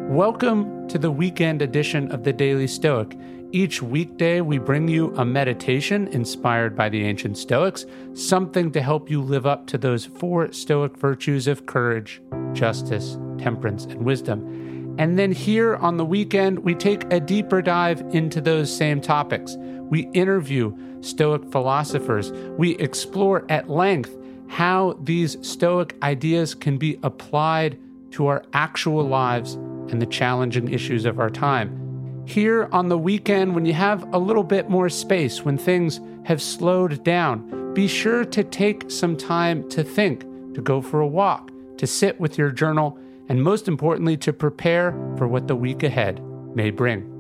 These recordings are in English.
Welcome to the weekend edition of the Daily Stoic. Each weekday, we bring you a meditation inspired by the ancient Stoics, something to help you live up to those 4 Stoic virtues of courage, justice, temperance, and wisdom. And then here on the weekend, we take a deeper dive into those same topics. We interview Stoic philosophers. We explore at length how these Stoic ideas can be applied to our actual lives and the challenging issues of our time. Here on the weekend, when you have a little bit more space, when things have slowed down, be sure to take some time to think, to go for a walk, to sit with your journal, and most importantly, to prepare for what the week ahead may bring.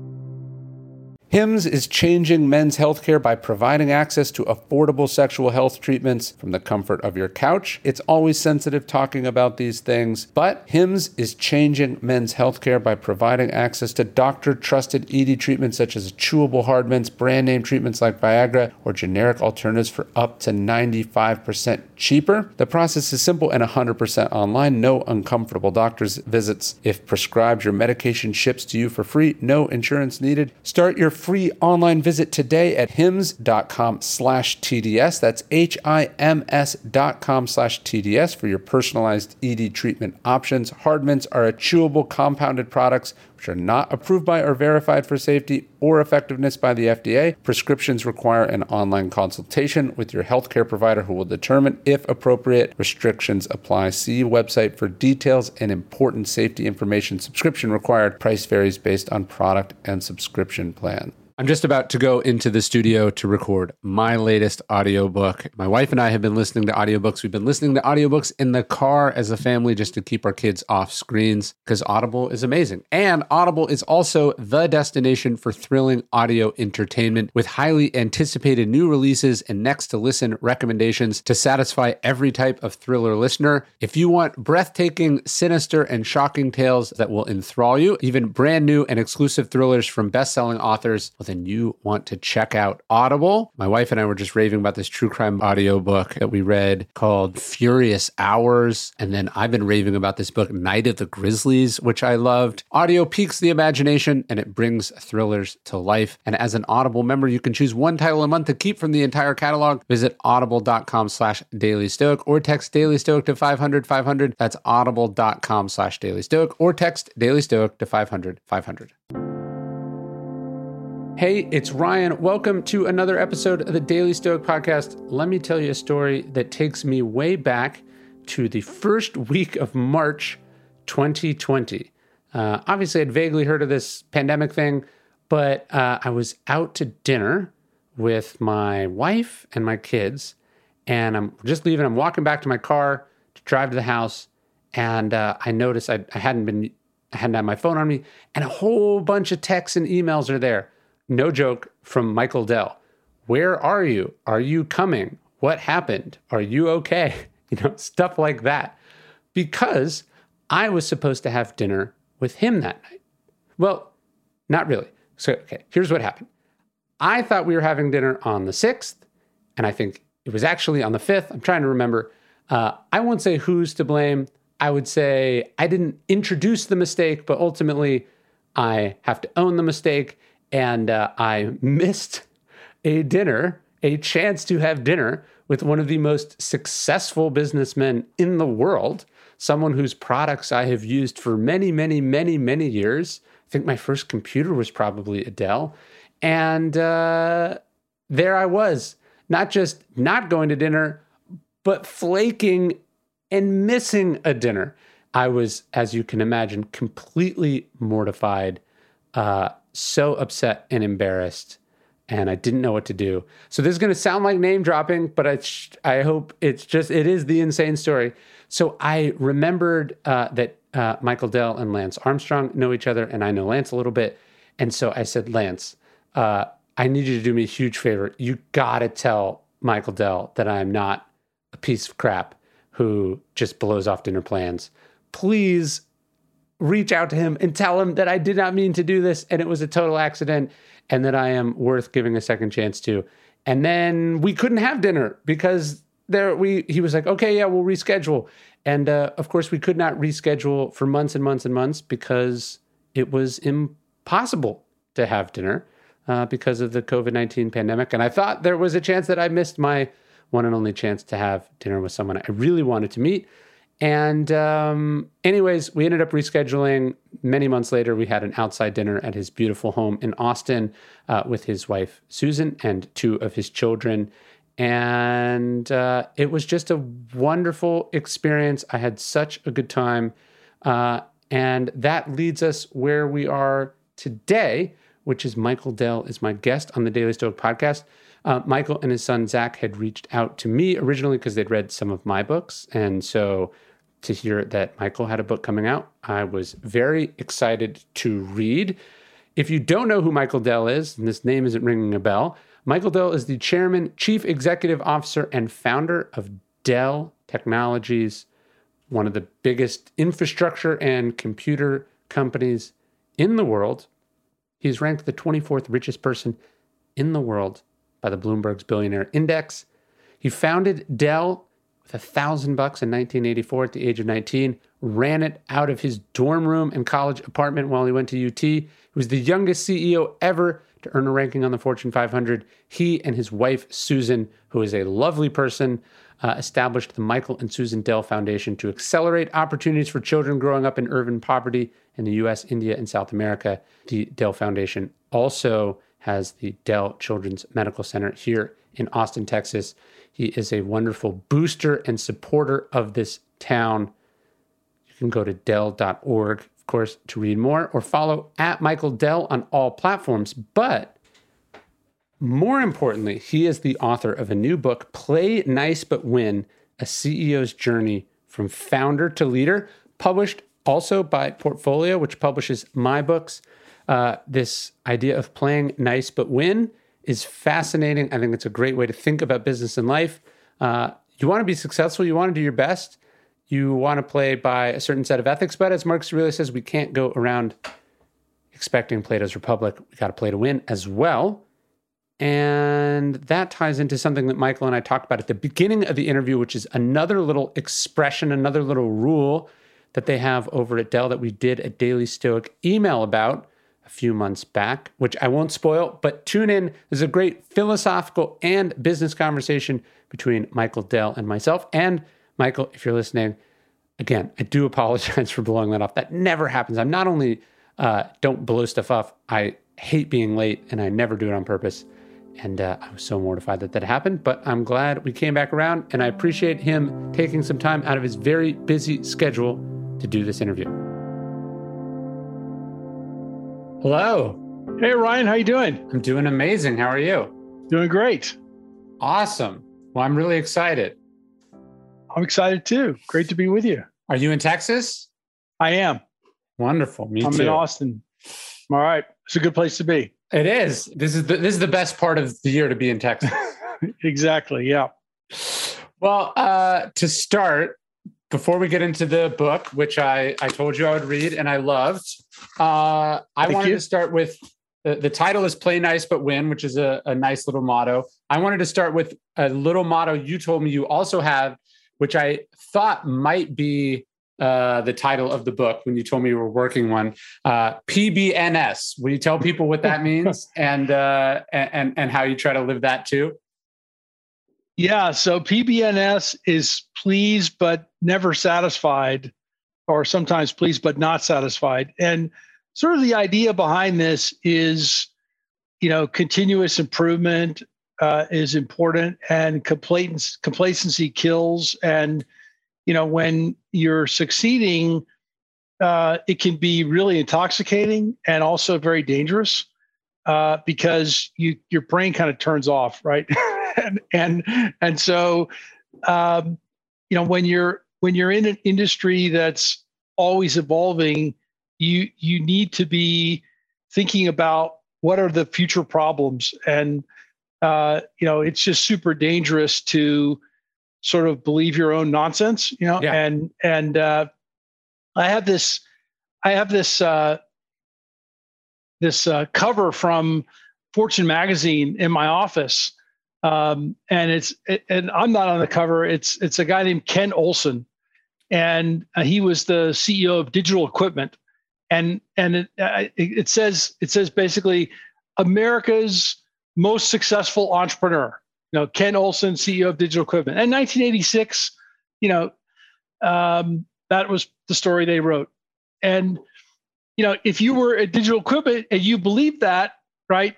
Hims is changing men's healthcare by providing access to affordable sexual health treatments from the comfort of your couch. It's always sensitive talking about these things, but Hims is changing men's healthcare by providing access to doctor-trusted ED treatments such as chewable hard mints, brand name treatments like Viagra, or generic alternatives for up to 95% cheaper. The process is simple and 100% online. No uncomfortable doctor's visits. If prescribed, your medication ships to you for free. No insurance needed. Start your free online visit today at hims.com/TDS. That's HIMS.com/TDS for your personalized ED treatment options. Hard mints are a chewable compounded products which are not approved by or verified for safety or effectiveness by the FDA. Prescriptions require an online consultation with your healthcare provider who will determine if appropriate. Restrictions apply. See website for details and important safety information. Subscription required. Price varies based on product and subscription plan. I'm just about to go into the studio to record my latest audiobook. My wife and I have been listening to audiobooks. We've been listening to audiobooks in the car as a family just to keep our kids off screens because Audible is amazing. And Audible is also the destination for thrilling audio entertainment with highly anticipated new releases and next to listen recommendations to satisfy every type of thriller listener. If you want breathtaking, sinister, and shocking tales that will enthrall you, even brand new and exclusive thrillers from best-selling authors, then you want to check out Audible. My wife and I were just raving about this true crime audiobook that we read called Furious Hours. And then I've been raving about this book, Night of the Grizzlies, which I loved. Audio piques the imagination and it brings thrillers to life. And as an Audible member, you can choose one title a month to keep from the entire catalog. Visit audible.com/dailystoic or text Daily Stoic to 500-500. That's audible.com/dailystoic or text Daily Stoic to 500-500. Hey, it's Ryan. Welcome to another episode of the Daily Stoic Podcast. Let me tell you a story that takes me way back to the first week of March 2020. Obviously, I'd vaguely heard of this pandemic thing, but I was out to dinner with my wife and my kids, and I'm just leaving. I'm walking back to my car to drive to the house, and I noticed I hadn't had my phone on me, and a whole bunch of texts and emails are there. No joke, from Michael Dell. Where are you? Are you coming? What happened? Are you okay? Stuff like that. Because I was supposed to have dinner with him that night. Well, not really. So, okay, here's what happened. I thought we were having dinner on the 6th, and I think it was actually on the 5th. I'm trying to remember. I won't say who's to blame. I would say I didn't introduce the mistake, but ultimately I have to own the mistake. And I missed a chance to have dinner with one of the most successful businessmen in the world, someone whose products I have used for many, many, many, many years. I think my first computer was probably a Dell. And there I was, not just not going to dinner, but flaking and missing a dinner. I was, as you can imagine, completely mortified, so upset and embarrassed, and I didn't know what to do. So this is going to sound like name dropping, but I hope it is the insane story. So I remembered that Michael Dell and Lance Armstrong know each other, and I know Lance a little bit. And so I said, Lance, I need you to do me a huge favor. You got to tell Michael Dell that I'm not a piece of crap who just blows off dinner plans. Please reach out to him and tell him that I did not mean to do this and it was a total accident and that I am worth giving a second chance to. And then we couldn't have dinner because he was like, okay, yeah, we'll reschedule. And of course, we could not reschedule for months and months and months because it was impossible to have dinner because of the COVID-19 pandemic. And I thought there was a chance that I missed my one and only chance to have dinner with someone I really wanted to meet. And anyways, we ended up rescheduling. Many months later, we had an outside dinner at his beautiful home in Austin with his wife, Susan, and 2 of his children. And it was just a wonderful experience. I had such a good time. And that leads us where we are today, which is Michael Dell is my guest on the Daily Stoic podcast. Michael and his son, Zach, had reached out to me originally because they'd read some of my books. And so to hear that Michael had a book coming out, I was very excited to read. If you don't know who Michael Dell is, and this name isn't ringing a bell, Michael Dell is the chairman, chief executive officer, and founder of Dell Technologies, one of the biggest infrastructure and computer companies in the world. He's ranked the 24th richest person in the world by the Bloomberg's Billionaire Index. He founded Dell with $1,000 in 1984 at the age of 19, ran it out of his dorm room and college apartment while he went to UT. He was the youngest CEO ever to earn a ranking on the Fortune 500. He and his wife, Susan, who is a lovely person, established the Michael and Susan Dell Foundation to accelerate opportunities for children growing up in urban poverty in the US, India, and South America. The Dell Foundation also has the Dell Children's Medical Center here in Austin, Texas. He is a wonderful booster and supporter of this town. You can go to Dell.org, of course, to read more, or follow at Michael Dell on all platforms. But more importantly, he is the author of a new book, Play Nice But Win, A CEO's Journey from Founder to Leader, published also by Portfolio, which publishes my books. This idea of playing nice but win is fascinating. I think it's a great way to think about business and life. You want to be successful. You want to do your best. You want to play by a certain set of ethics. But as Marcus Aurelius says, we can't go around expecting Plato's Republic. We got to play to win as well. And that ties into something that Michael and I talked about at the beginning of the interview, which is another little expression, another little rule that they have over at Dell that we did a Daily Stoic email about a few months back, which I won't spoil, but tune in. There's a great philosophical and business conversation between Michael Dell and myself. And Michael, if you're listening, again, I do apologize for blowing that off. That never happens. I'm not only don't blow stuff off, I hate being late and I never do it on purpose. And I was so mortified that that happened, but I'm glad we came back around, and I appreciate him taking some time out of his very busy schedule to do this interview. Hello. Hey, Ryan, how you doing? I'm doing amazing. How are you? Doing great. Awesome. Well, I'm really excited. I'm excited too. Great to be with you. Are you in Texas? I am. Wonderful. Me I'm too. in Austin. All right. It's a good place to be. It is. This is the best part of the year to be in Texas. Exactly. Yeah. Well, to start, before we get into the book, which I told you I would read and I loved, I wanted to start with the title is Play Nice But Win, which is a nice little motto. I wanted to start with a little motto you told me you also have, which I thought might be the title of the book when you told me you were working one, PBNS. Will you tell people what that means and how you try to live that too? Yeah. So PBNS is pleased but never satisfied, or sometimes pleased but not satisfied. And sort of the idea behind this is, continuous improvement is important, and complacency kills. And when you're succeeding, it can be really intoxicating and also very dangerous because your brain kind of turns off, right? and so when you're in an industry that's always evolving, you need to be thinking about what are the future problems, and it's just super dangerous to sort of believe your own nonsense, Yeah. and I have this cover from Fortune magazine in my office And I'm not on the cover. It's a guy named Ken Olsen, and he was the CEO of Digital Equipment, and it says basically America's most successful entrepreneur. Ken Olsen, CEO of Digital Equipment, and 1986. That was the story they wrote, and if you were at Digital Equipment and you believed that, right?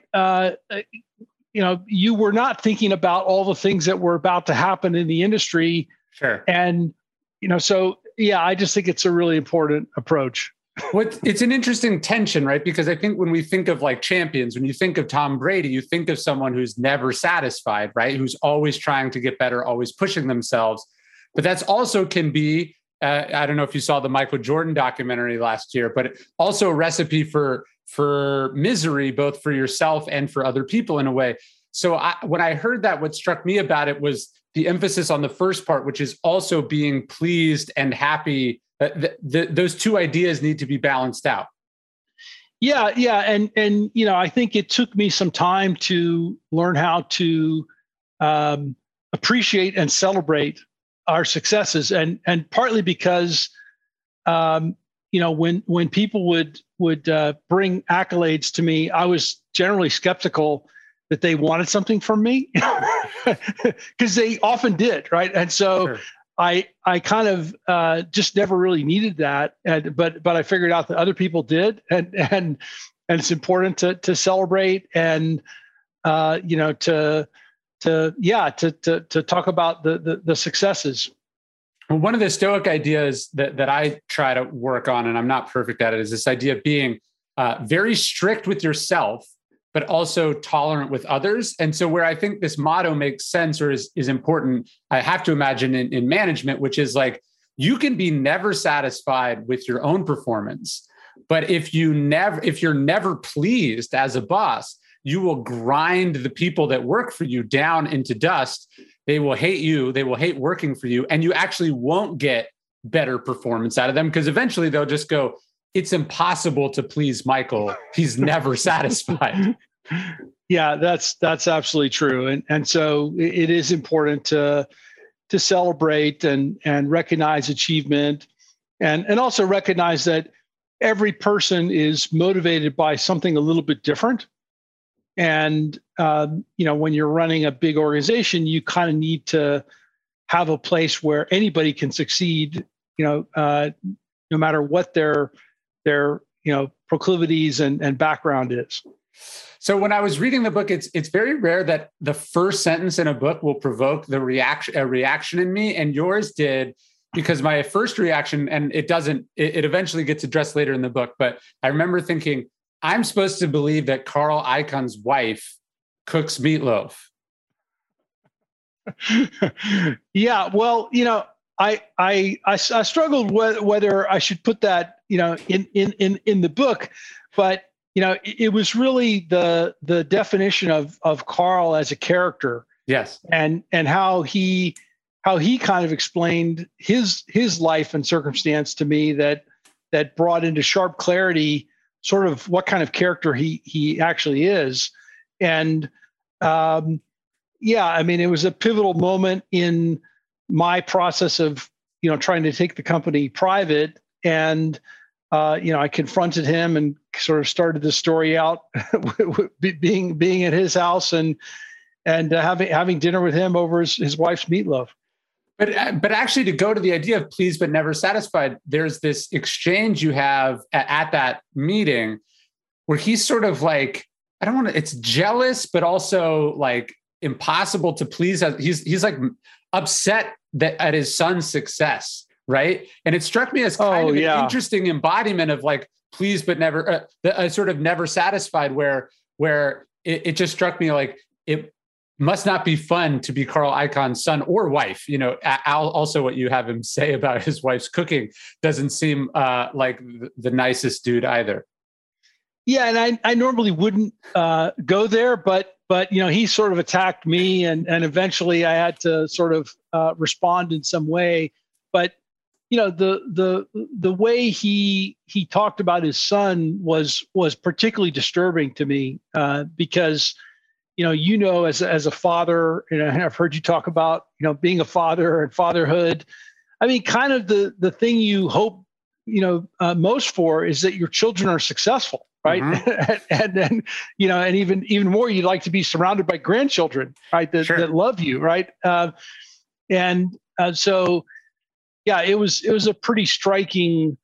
You were not thinking about all the things that were about to happen in the industry. Sure. And, so, yeah, I just think it's a really important approach. It's an interesting tension, right? Because I think when we think of like champions, when you think of Tom Brady, you think of someone who's never satisfied, right? Who's always trying to get better, always pushing themselves. But that's also can be, I don't know if you saw the Michael Jordan documentary last year, but also a recipe for misery, both for yourself and for other people in a way. So when I heard that, what struck me about it was the emphasis on the first part, which is also being pleased and happy. Those two ideas need to be balanced out. Yeah. And I think it took me some time to learn how to appreciate and celebrate our successes. And partly because, when people would bring accolades to me, I was generally skeptical that they wanted something from me because they often did, right? And so sure. I kind of just never really needed that, but I figured out that other people did, and it's important to celebrate and to talk about the successes. One of the Stoic ideas that I try to work on, and I'm not perfect at it, is this idea of being very strict with yourself, but also tolerant with others. And so where I think this motto makes sense or is important, I have to imagine in management, which is like, you can be never satisfied with your own performance, but if you're never pleased as a boss, you will grind the people that work for you down into dust. They will hate you. They will hate working for you. And you actually won't get better performance out of them because eventually they'll just go, it's impossible to please Michael. He's never satisfied. Yeah, that's absolutely true. And so it is important to celebrate and recognize achievement and also recognize that every person is motivated by something a little bit different. And, when you're running a big organization, you kind of need to have a place where anybody can succeed, no matter what their proclivities and background is. So when I was reading the book, it's very rare that the first sentence in a book will provoke a reaction in me. And yours did, because my first reaction, and it eventually gets addressed later in the book, but I remember thinking, I'm supposed to believe that Carl Icahn's wife cooks meatloaf. Yeah, well, I struggled whether I should put that, in the book, but it was really the definition of Carl as a character. Yes, and how he kind of explained his life and circumstance to me that brought into sharp clarity sort of what kind of character he actually is. And it was a pivotal moment in my process of, trying to take the company private. And, I confronted him and sort of started the story out being at his house and having dinner with him over his wife's meatloaf. But actually, to go to the idea of pleased but never satisfied, there's this exchange you have at that meeting where he's sort of like, it's jealous, but also like impossible to please. He's like upset at his son's success, right? And it struck me as kind of an interesting embodiment of like pleased but never, sort of never satisfied, where it just struck me like it must not be fun to be Carl Icahn's son or wife. Also what you have him say about his wife's cooking doesn't seem like the nicest dude either. Yeah, and I normally wouldn't go there, but he sort of attacked me, and eventually I had to sort of respond in some way. But the way he talked about his son was particularly disturbing to me because as a father, and I've heard you talk about, being a father and fatherhood. I mean, kind of the thing you hope, most for is that your children are successful, right? Mm-hmm. and then, and even more, you'd like to be surrounded by grandchildren, right? That love you, right? So, yeah, it was a pretty striking,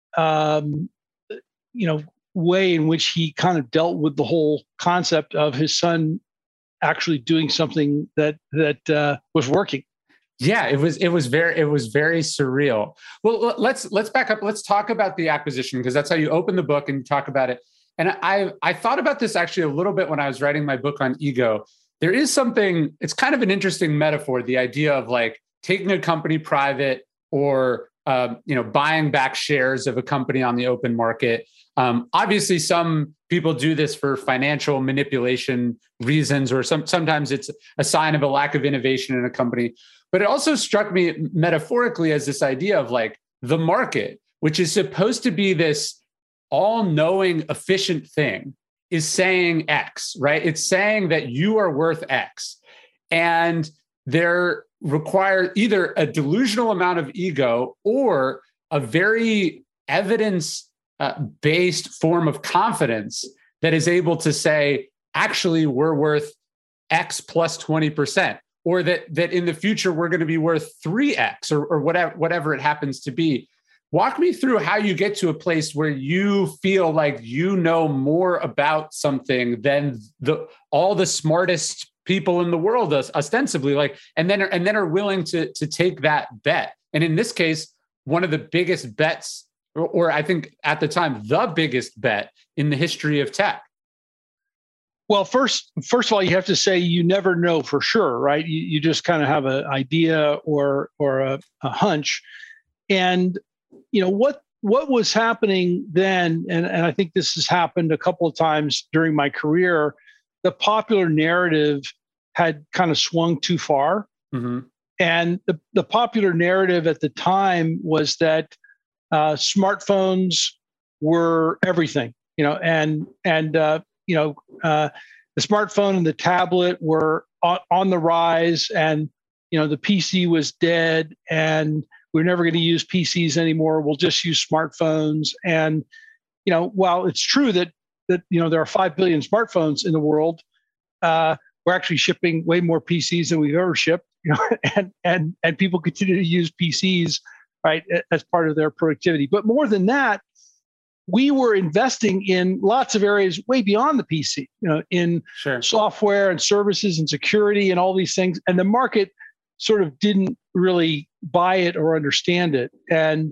way in which he kind of dealt with the whole concept of his son actually doing something that was working. Yeah, it was very surreal. Well, let's back up. Let's talk about the acquisition, because that's how you open the book and you talk about it. And I thought about this actually a little bit when I was writing my book on ego. There is something, it's kind of an interesting metaphor, the idea of like taking a company private or buying back shares of a company on the open market. Obviously, some people do this for financial manipulation reasons, or sometimes it's a sign of a lack of innovation in a company. But it also struck me metaphorically as this idea of like the market, which is supposed to be this all-knowing, efficient thing, is saying X, right? It's saying that you are worth X. And they're require either a delusional amount of ego or a very evidence-based form of confidence that is able to say, actually, we're worth X plus 20%. Or that in the future, we're going to be worth 3X or whatever it happens to be. Walk me through how you get to a place where you feel like you know more about something than all the smartest people in the world, ostensibly, and then are willing to take that bet. And in this case, one of the biggest bets, or I think at the time, the biggest bet in the history of tech. Well, first of all, you have to say you never know for sure, right? You just kind of have an idea or a hunch. And, what was happening then, and I think this has happened a couple of times during my career, the popular narrative had kind of swung too far. Mm-hmm. And the popular narrative at the time was that smartphones were everything, the smartphone and the tablet were on the rise, and the PC was dead, and we're never going to use PCs anymore. We'll just use smartphones. And while it's true that there are 5 billion smartphones in the world, we're actually shipping way more PCs than we've ever shipped. And people continue to use PCs, right, as part of their productivity. But more than that, we were investing in lots of areas way beyond the PC, in software and services and security and all these things. And the market sort of didn't really buy it or understand it. And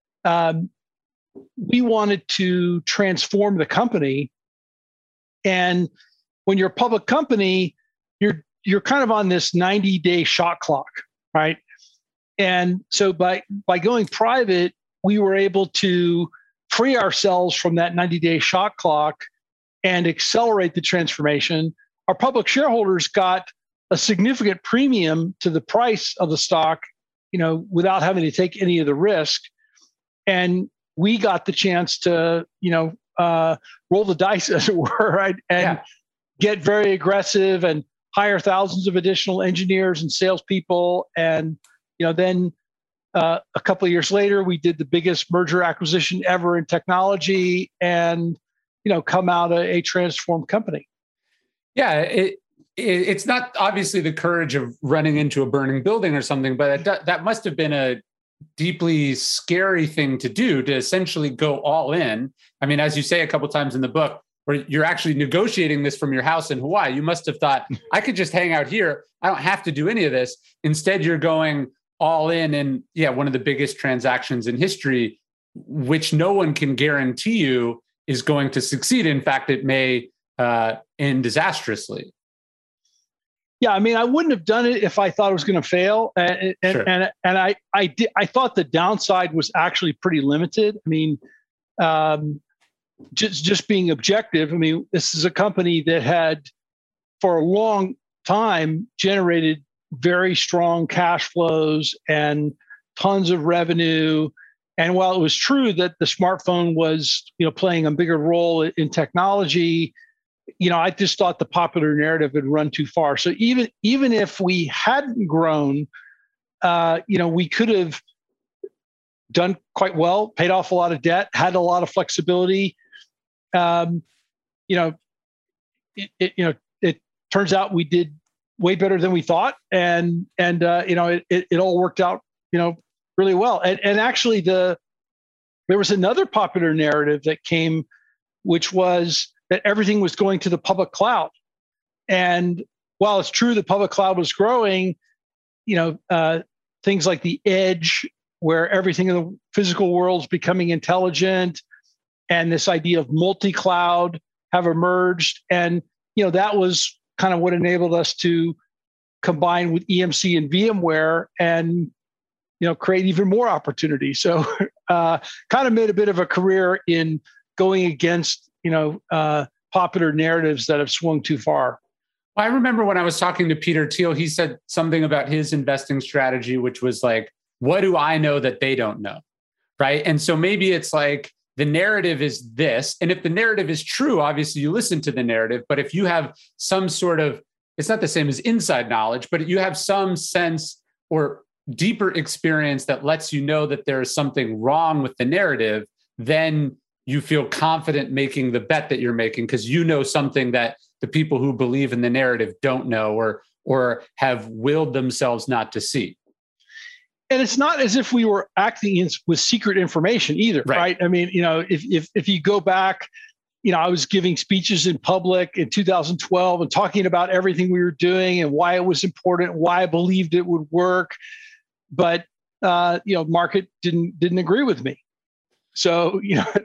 we wanted to transform the company. And when you're a public company, you're kind of on this 90-day shot clock, right? And so by going private, we were able to free ourselves from that 90-day shot clock and accelerate the transformation. Our public shareholders got a significant premium to the price of the stock, without having to take any of the risk. And we got the chance to, roll the dice, as it were, right? And get very aggressive and hire thousands of additional engineers and salespeople. And, then a couple of years later, we did the biggest merger acquisition ever in technology, and come out a transformed company. Yeah, it's not obviously the courage of running into a burning building or something, but that must have been a deeply scary thing to do, to essentially go all in. I mean, as you say a couple of times in the book, where you're actually negotiating this from your house in Hawaii, you must have thought, I could just hang out here. I don't have to do any of this. Instead, you're going all in, and one of the biggest transactions in history, which no one can guarantee you is going to succeed. In fact, it may end disastrously. Yeah, I mean, I wouldn't have done it if I thought it was going to fail, and I thought the downside was actually pretty limited. I mean, just being objective, I mean, this is a company that had, for a long time, generated very strong cash flows and tons of revenue. And while it was true that the smartphone was, playing a bigger role in technology, I just thought the popular narrative had run too far. So even if we hadn't grown, we could have done quite well, paid off a lot of debt, had a lot of flexibility. It turns out we did way better than we thought, and it all worked out, really well. And actually, there was another popular narrative that came, which was that everything was going to the public cloud. And while it's true the public cloud was growing, things like the edge, where everything in the physical world is becoming intelligent, and this idea of multi-cloud have emerged. And, that was kind of what enabled us to combine with EMC and VMware and, create even more opportunity. So kind of made a bit of a career in going against, popular narratives that have swung too far. I remember when I was talking to Peter Thiel, he said something about his investing strategy, which was like, what do I know that they don't know? Right. And so maybe it's like the narrative is this. And if the narrative is true, obviously you listen to the narrative. But if you have some sort of, it's not the same as inside knowledge, but you have some sense or deeper experience that lets you know that there is something wrong with the narrative, then you feel confident making the bet that you're making because you know something that the people who believe in the narrative don't know or have willed themselves not to see. And it's not as if we were acting with secret information either, right? I mean, if you go back, I was giving speeches in public in 2012 and talking about everything we were doing and why it was important, why I believed it would work. But market didn't agree with me. So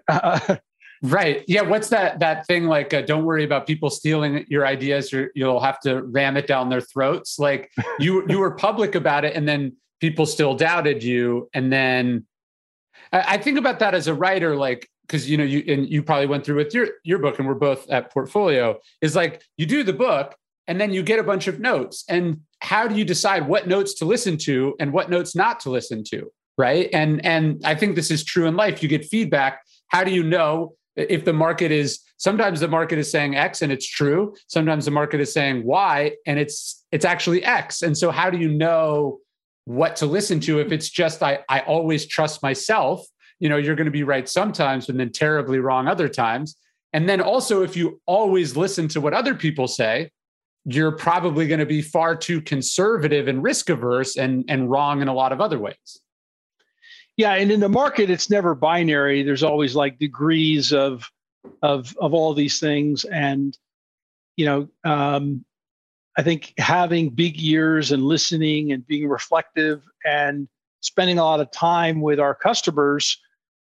right, yeah. What's that thing like? Don't worry about people stealing your ideas. You'll have to ram it down their throats. Like you were public about it, and then people still doubted you. And then I think about that as a writer, like because you probably went through with your book, and we're both at Portfolio. Is like you do the book, and then you get a bunch of notes, and how do you decide what notes to listen to and what notes not to listen to? Right. And I think this is true in life. You get feedback. How do you know if sometimes the market is saying X and it's true. Sometimes the market is saying Y and it's actually X. And so how do you know what to listen to if it's just, I always trust myself? You're going to be right sometimes and then terribly wrong other times. And then also, if you always listen to what other people say, you're probably going to be far too conservative and risk averse and wrong in a lot of other ways. Yeah, and in the market, it's never binary. There's always like degrees of all these things, and I think having big ears and listening and being reflective and spending a lot of time with our customers,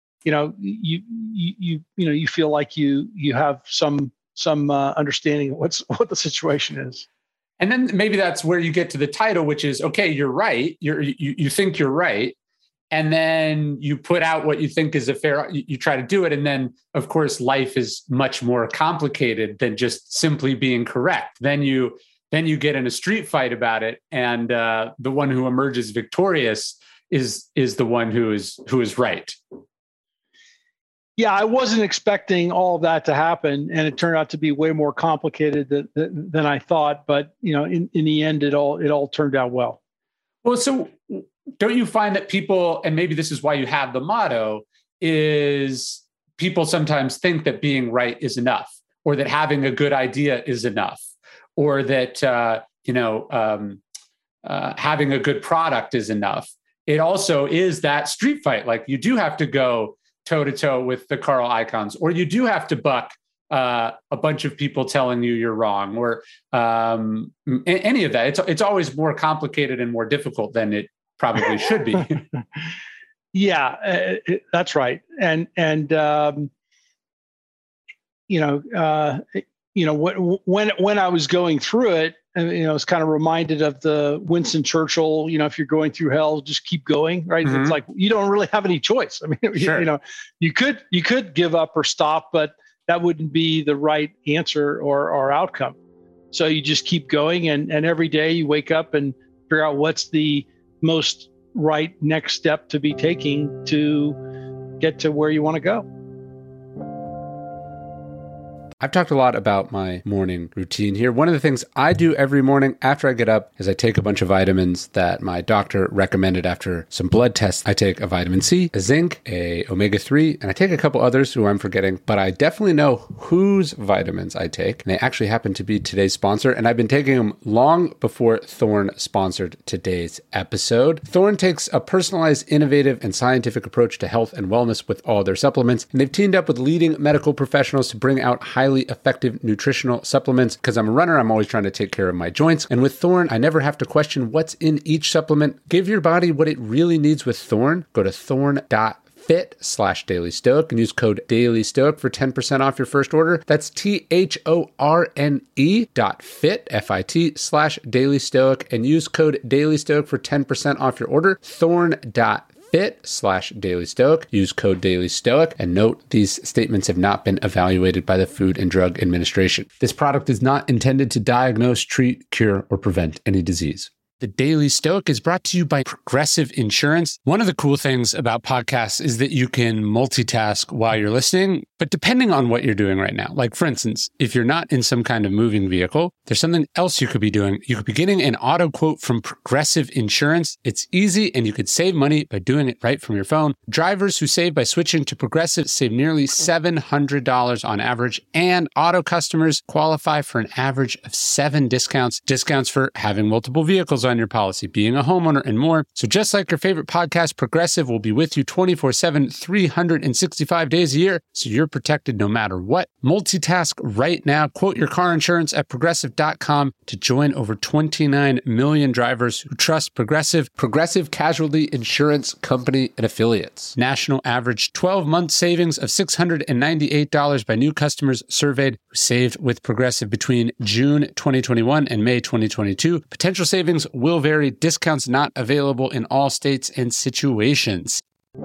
you feel like you have some understanding of what the situation is. And then maybe that's where you get to the title, which is, okay, you're right. You think you're right. And then you put out what you think is you try to do it. And then, of course, life is much more complicated than just simply being correct. Then you get in a street fight about it. And the one who emerges victorious is the one who is right. Yeah, I wasn't expecting all of that to happen, and it turned out to be way more complicated than I thought. But in the end, it all turned out well. Well, so don't you find that people, and maybe this is why you have the motto, is people sometimes think that being right is enough, or that having a good idea is enough, or that having a good product is enough. It also is that street fight. Like you do have to go toe-to-toe with the Carl Icahns, or you do have to buck a bunch of people telling you you're wrong, or any of that. It's always more complicated and more difficult than it probably should be. Yeah, that's right. And when I was going through it, I was kind of reminded of the Winston Churchill, if you're going through hell, just keep going, right? Mm-hmm. It's like, you don't really have any choice. I mean, sure. You could give up or stop, but that wouldn't be the right answer or outcome. So you just keep going. And every day you wake up and figure out what's the most right next step to be taking to get to where you want to go. I've talked a lot about my morning routine here. One of the things I do every morning after I get up is I take a bunch of vitamins that my doctor recommended after some blood tests. I take a vitamin C, a zinc, a omega-3, and I take a couple others who I'm forgetting, but I definitely know whose vitamins I take. And they actually happen to be today's sponsor, and I've been taking them long before Thorne sponsored today's episode. Thorne takes a personalized, innovative, and scientific approach to health and wellness with all their supplements, and they've teamed up with leading medical professionals to bring out highly effective nutritional supplements. Because I'm a runner, I'm always trying to take care of my joints. And with Thorne, I never have to question what's in each supplement. Give your body what it really needs with Thorne. Go to thorne.fit/dailystoic and use code dailystoic for 10% off your first order. That's THORNE.fit, FIT/dailystoic, and use code dailystoic for 10% off your order. Thorne.fit/dailystoic. Use code dailystoic, and note these statements have not been evaluated by the Food and Drug Administration. This product is not intended to diagnose, treat, cure, or prevent any disease. The Daily Stoic is brought to you by Progressive Insurance. One of the cool things about podcasts is that you can multitask while you're listening, but depending on what you're doing right now. Like, for instance, if you're not in some kind of moving vehicle, there's something else you could be doing. You could be getting an auto quote from Progressive Insurance. It's easy, and you could save money by doing it right from your phone. Drivers who save by switching to Progressive save nearly $700 on average, and auto customers qualify for an average of 7 discounts. Discounts for having multiple vehicles on your policy, being a homeowner, and more. So just like your favorite podcast, Progressive will be with you 24/7, 365 days a year, so you're protected no matter what. Multitask right now. Quote your car insurance at Progressive.com to join over 29 million drivers who trust Progressive. Progressive Casualty Insurance Company and Affiliates. National average 12-month savings of $698 by new customers surveyed who saved with Progressive between June 2021 and May 2022. Potential savings will vary. Discounts not available in all states and situations.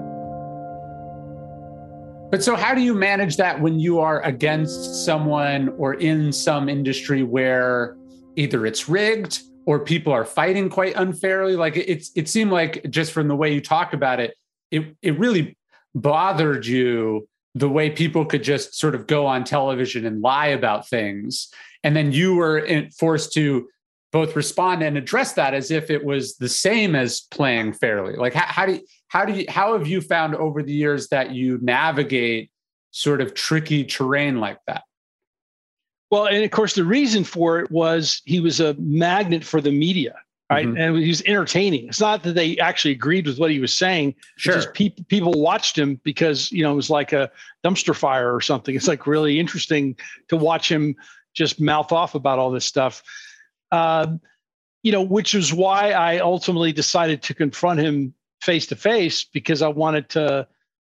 But so how do you manage that when you are against someone or in some industry where either it's rigged or people are fighting quite unfairly? Like it seemed like, just from the way you talk about it, it really bothered you the way people could just sort of go on television and lie about things. And then you were forced to both respond and address that as if it was the same as playing fairly. Like how have you found over the years that you navigate sort of tricky terrain like that? Well, and of course, the reason for it was he was a magnet for the media, right? Mm-hmm. And he was entertaining. It's not that they actually agreed with what he was saying. Sure. It's just people watched him because, it was like a dumpster fire or something. It's like really interesting to watch him just mouth off about all this stuff. Which is why I ultimately decided to confront him face to face, because I wanted to,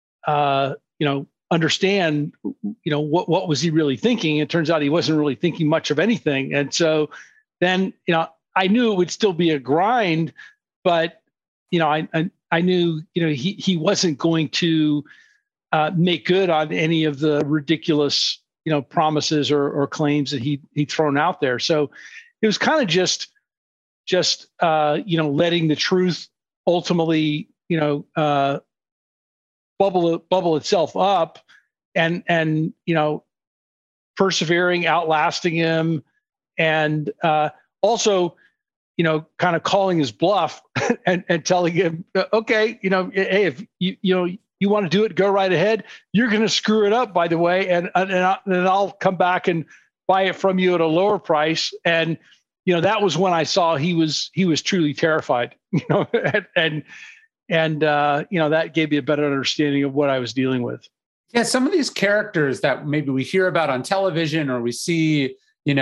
understand, what was he really thinking? It turns out he wasn't really thinking much of anything. And so then, I knew it would still be a grind, but, I knew, he wasn't going to make good on any of the ridiculous, promises or claims that he'd thrown out there. So it was kind of just letting the truth ultimately, bubble itself up, and persevering, outlasting him, and also, kind of calling his bluff and telling him, okay, hey, if you want to do it, go right ahead. You're going to screw it up, by the way, and I'll come back and buy it from you at a lower price. And that was when I saw he was truly terrified, and that gave me a better understanding of what I was dealing with. Yeah, some of these characters that maybe we hear about on television, or we see, we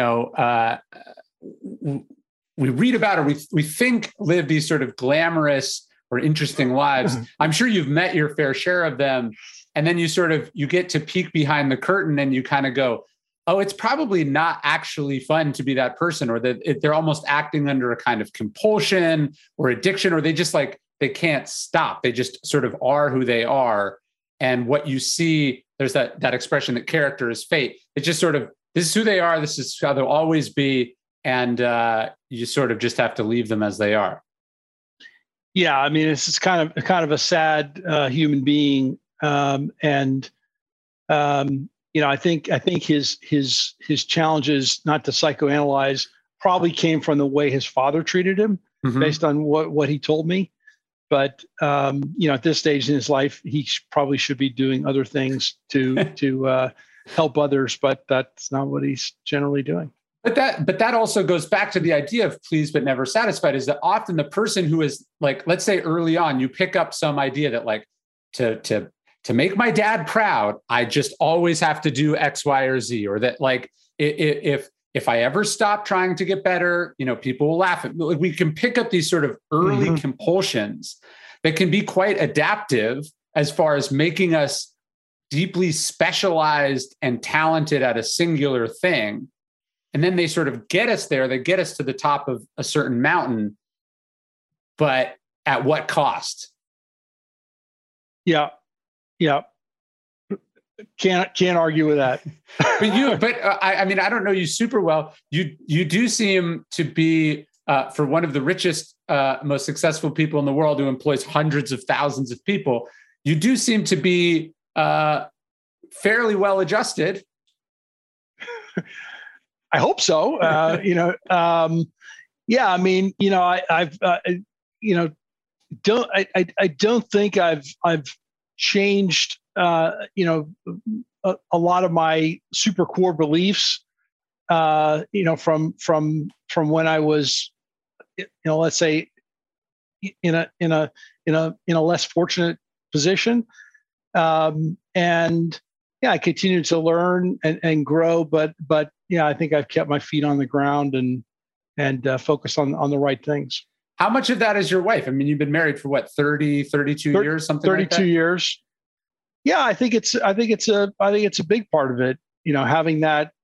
read about, or we think live these sort of glamorous or interesting lives. Mm-hmm. I'm sure you've met your fair share of them, and then you get to peek behind the curtain, and you kind of go, oh, it's probably not actually fun to be that person, or that they're almost acting under a kind of compulsion or addiction, or they just they can't stop. They just sort of are who they are. And what you see, there's that expression that character is fate. It's just sort of, this is who they are. This is how they'll always be. And you sort of just have to leave them as they are. Yeah. I mean, it's kind of a sad human being. I think his challenges, not to psychoanalyze, probably came from the way his father treated him, based on what he told me. But at this stage in his life, he probably should be doing other things to help others. But that's not what he's generally doing. But that also goes back to the idea of pleased but never satisfied. Is that often the person who is like, let's say early on, you pick up some idea that like to make my dad proud, I just always have to do X, Y, or Z, or that like if I ever stop trying to get better, people will laugh at me. We can pick up these sort of early compulsions that can be quite adaptive as far as making us deeply specialized and talented at a singular thing. And then they sort of get us there. They get us to the top of a certain mountain, but at what cost? Yeah. Can't argue with that. I don't know you super well. You do seem to be for one of the richest, most successful people in the world, who employs hundreds of thousands of people. You do seem to be fairly well adjusted. I hope so. I don't think I've changed, a lot of my super core beliefs, from when I was, let's say in a less fortunate position. I continue to learn and grow, but I think I've kept my feet on the ground and focused on the right things. How much of that is your wife? I mean, you've been married for what, 32 years, something 32 like that? years. Yeah, I think it's a big part of it. Having that,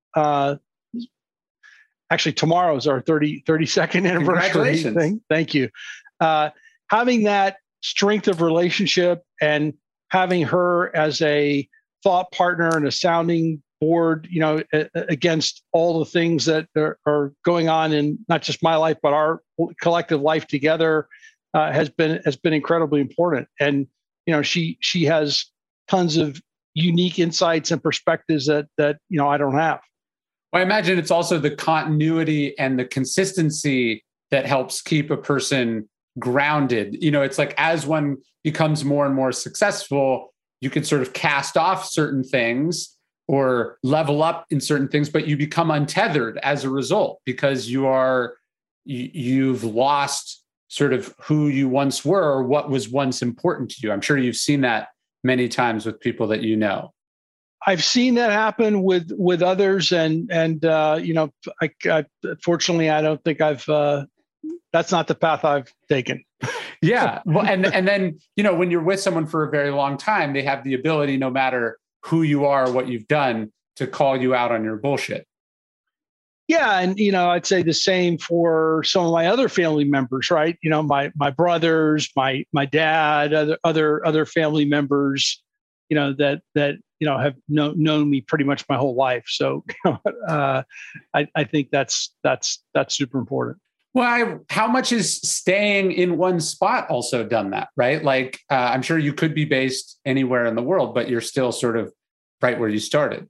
actually tomorrow is our 32nd anniversary thing. Thank you. Having that strength of relationship and having her as a thought partner and a sounding board, against all the things that are going on in not just my life, but our collective life together, has been incredibly important. And, she has tons of unique insights and perspectives that I don't have. Well, I imagine it's also the continuity and the consistency that helps keep a person grounded. It's like as one becomes more and more successful, you can sort of cast off certain things or level up in certain things, but you become untethered as a result because you've lost sort of who you once were or what was once important to you. I'm sure you've seen that many times with people that you know. I've seen that happen with others, and fortunately, I don't think that's not the path I've taken. Yeah. Well, and then, when you're with someone for a very long time, they have the ability, no matter who you are, or what you've done, to call you out on your bullshit. Yeah. And, I'd say the same for some of my other family members, right? My brothers, my dad, other family members, that have known me pretty much my whole life. So I think that's super important. Well, how much is staying in one spot also done that, right? Like, I'm sure you could be based anywhere in the world, but you're still sort of right where you started.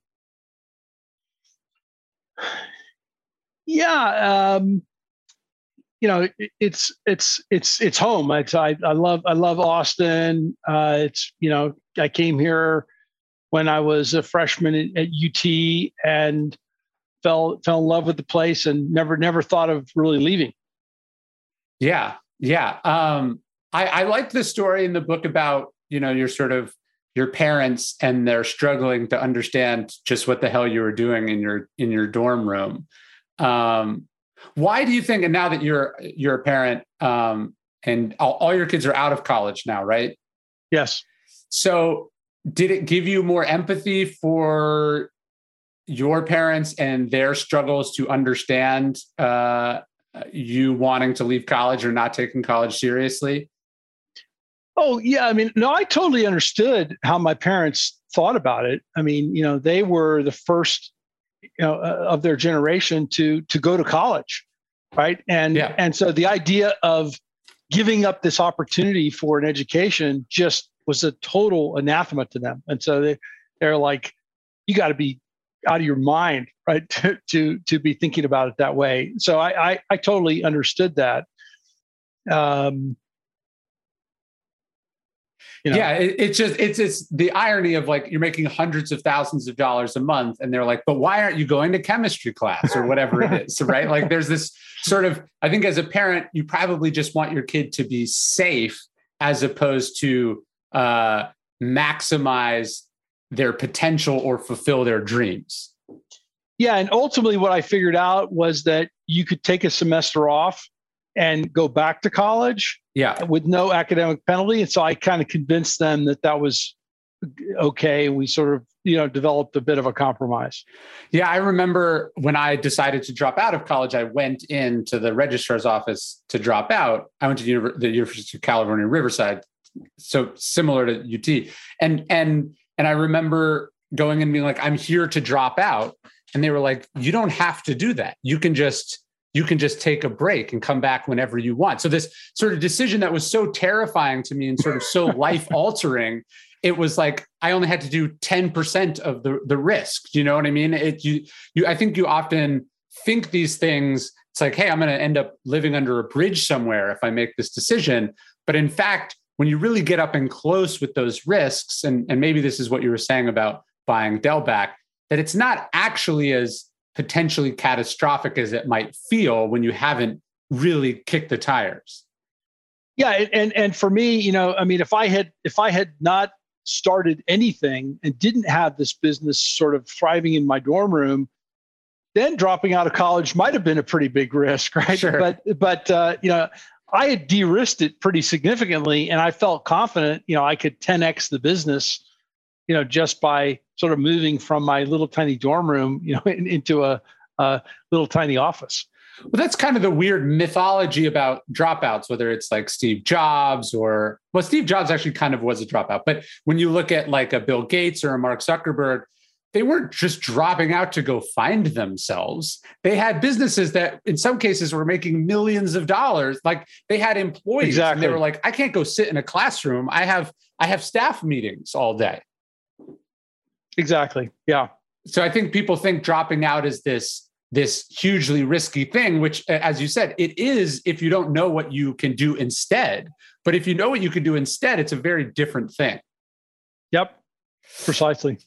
Yeah. It's home. I love Austin. I came here when I was a freshman at UT and fell in love with the place and never thought of really leaving. Yeah. I liked the story in the book about, your parents and they're struggling to understand just what the hell you were doing in your dorm room. Why do you think, and now that you're a parent, and all your kids are out of college now, right? Yes. So did it give you more empathy for your parents and their struggles to understand you wanting to leave college or not taking college seriously? Oh, yeah. I mean, no, I totally understood how my parents thought about it. I mean, they were the first of their generation to go to college, right? And so the idea of giving up this opportunity for an education just was a total anathema to them. And so they're like, you got to be out of your mind, right? To be thinking about it that way. So I totally understood that. Yeah, it's the irony of like you're making hundreds of thousands of dollars a month, and they're like, but why aren't you going to chemistry class or whatever it is, right? Like there's this sort of, I think as a parent, you probably just want your kid to be safe as opposed to maximize their potential or fulfill their dreams. Yeah, and ultimately what I figured out was that you could take a semester off and go back to college with no academic penalty. And so I kind of convinced them that was okay. We sort of, developed a bit of a compromise. Yeah, I remember when I decided to drop out of college, I went into the registrar's office to drop out. I went to the University of California, Riverside, so similar to UT. And I remember going and being like, I'm here to drop out. And they were like, you don't have to do that. You can just take a break and come back whenever you want. So this sort of decision that was so terrifying to me and sort of so life altering, it was like, I only had to do 10% of the risk. You know what I mean? I think you often think these things, it's like, hey, I'm going to end up living under a bridge somewhere if I make this decision. But in fact, when you really get up and close with those risks, and maybe this is what you were saying about buying Dell back, that it's not actually as potentially catastrophic as it might feel when you haven't really kicked the tires. Yeah, and for me, I mean, if I had not started anything and didn't have this business sort of thriving in my dorm room, then dropping out of college might have been a pretty big risk, right? Sure. But I had de-risked it pretty significantly, and I felt confident, I could 10x the business, just by sort of moving from my little tiny dorm room, into a little tiny office. Well, that's kind of the weird mythology about dropouts, whether it's like Steve Jobs Steve Jobs actually kind of was a dropout. But when you look at like a Bill Gates or a Mark Zuckerberg, they weren't just dropping out to go find themselves. They had businesses that in some cases were making millions of dollars. Like they had employees. Exactly. And they were like, I can't go sit in a classroom. I have staff meetings all day. Exactly. Yeah. So I think people think dropping out is this hugely risky thing, which, as you said, it is if you don't know what you can do instead. But if you know what you can do instead, it's a very different thing. Yep. Precisely.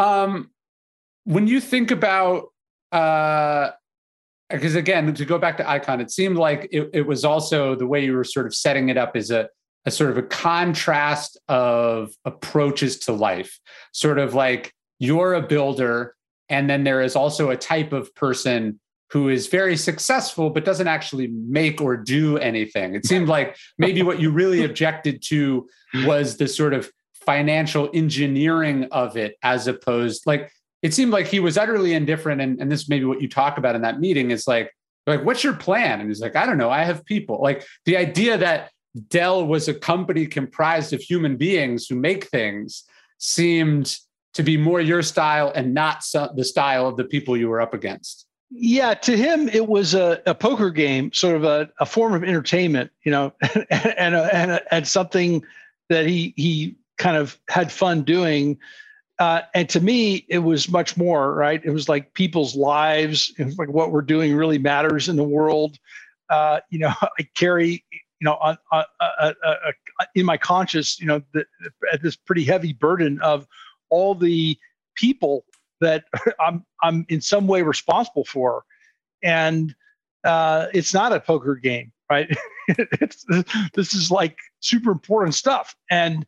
When you think about, because again, to go back to Icon, it seemed like it was also the way you were sort of setting it up as a sort of a contrast of approaches to life, sort of like you're a builder, and then there is also a type of person who is very successful, but doesn't actually make or do anything. It seemed like maybe what you really objected to was the sort of financial engineering of it, as opposed, like, it seemed like he was utterly indifferent. And this may be what you talk about in that meeting is like, what's your plan? And he's like, I don't know. I have people. Like the idea that Dell was a company comprised of human beings who make things seemed to be more your style and not the style of the people you were up against. Yeah, to him, it was a poker game, sort of a form of entertainment, and something that he kind of had fun doing. And to me, it was much more, right? It was like people's lives, it was like what we're doing really matters in the world. I carry, in my conscious, this pretty heavy burden of all the people that I'm in some way responsible for, and it's not a poker game, right? This is like super important stuff, and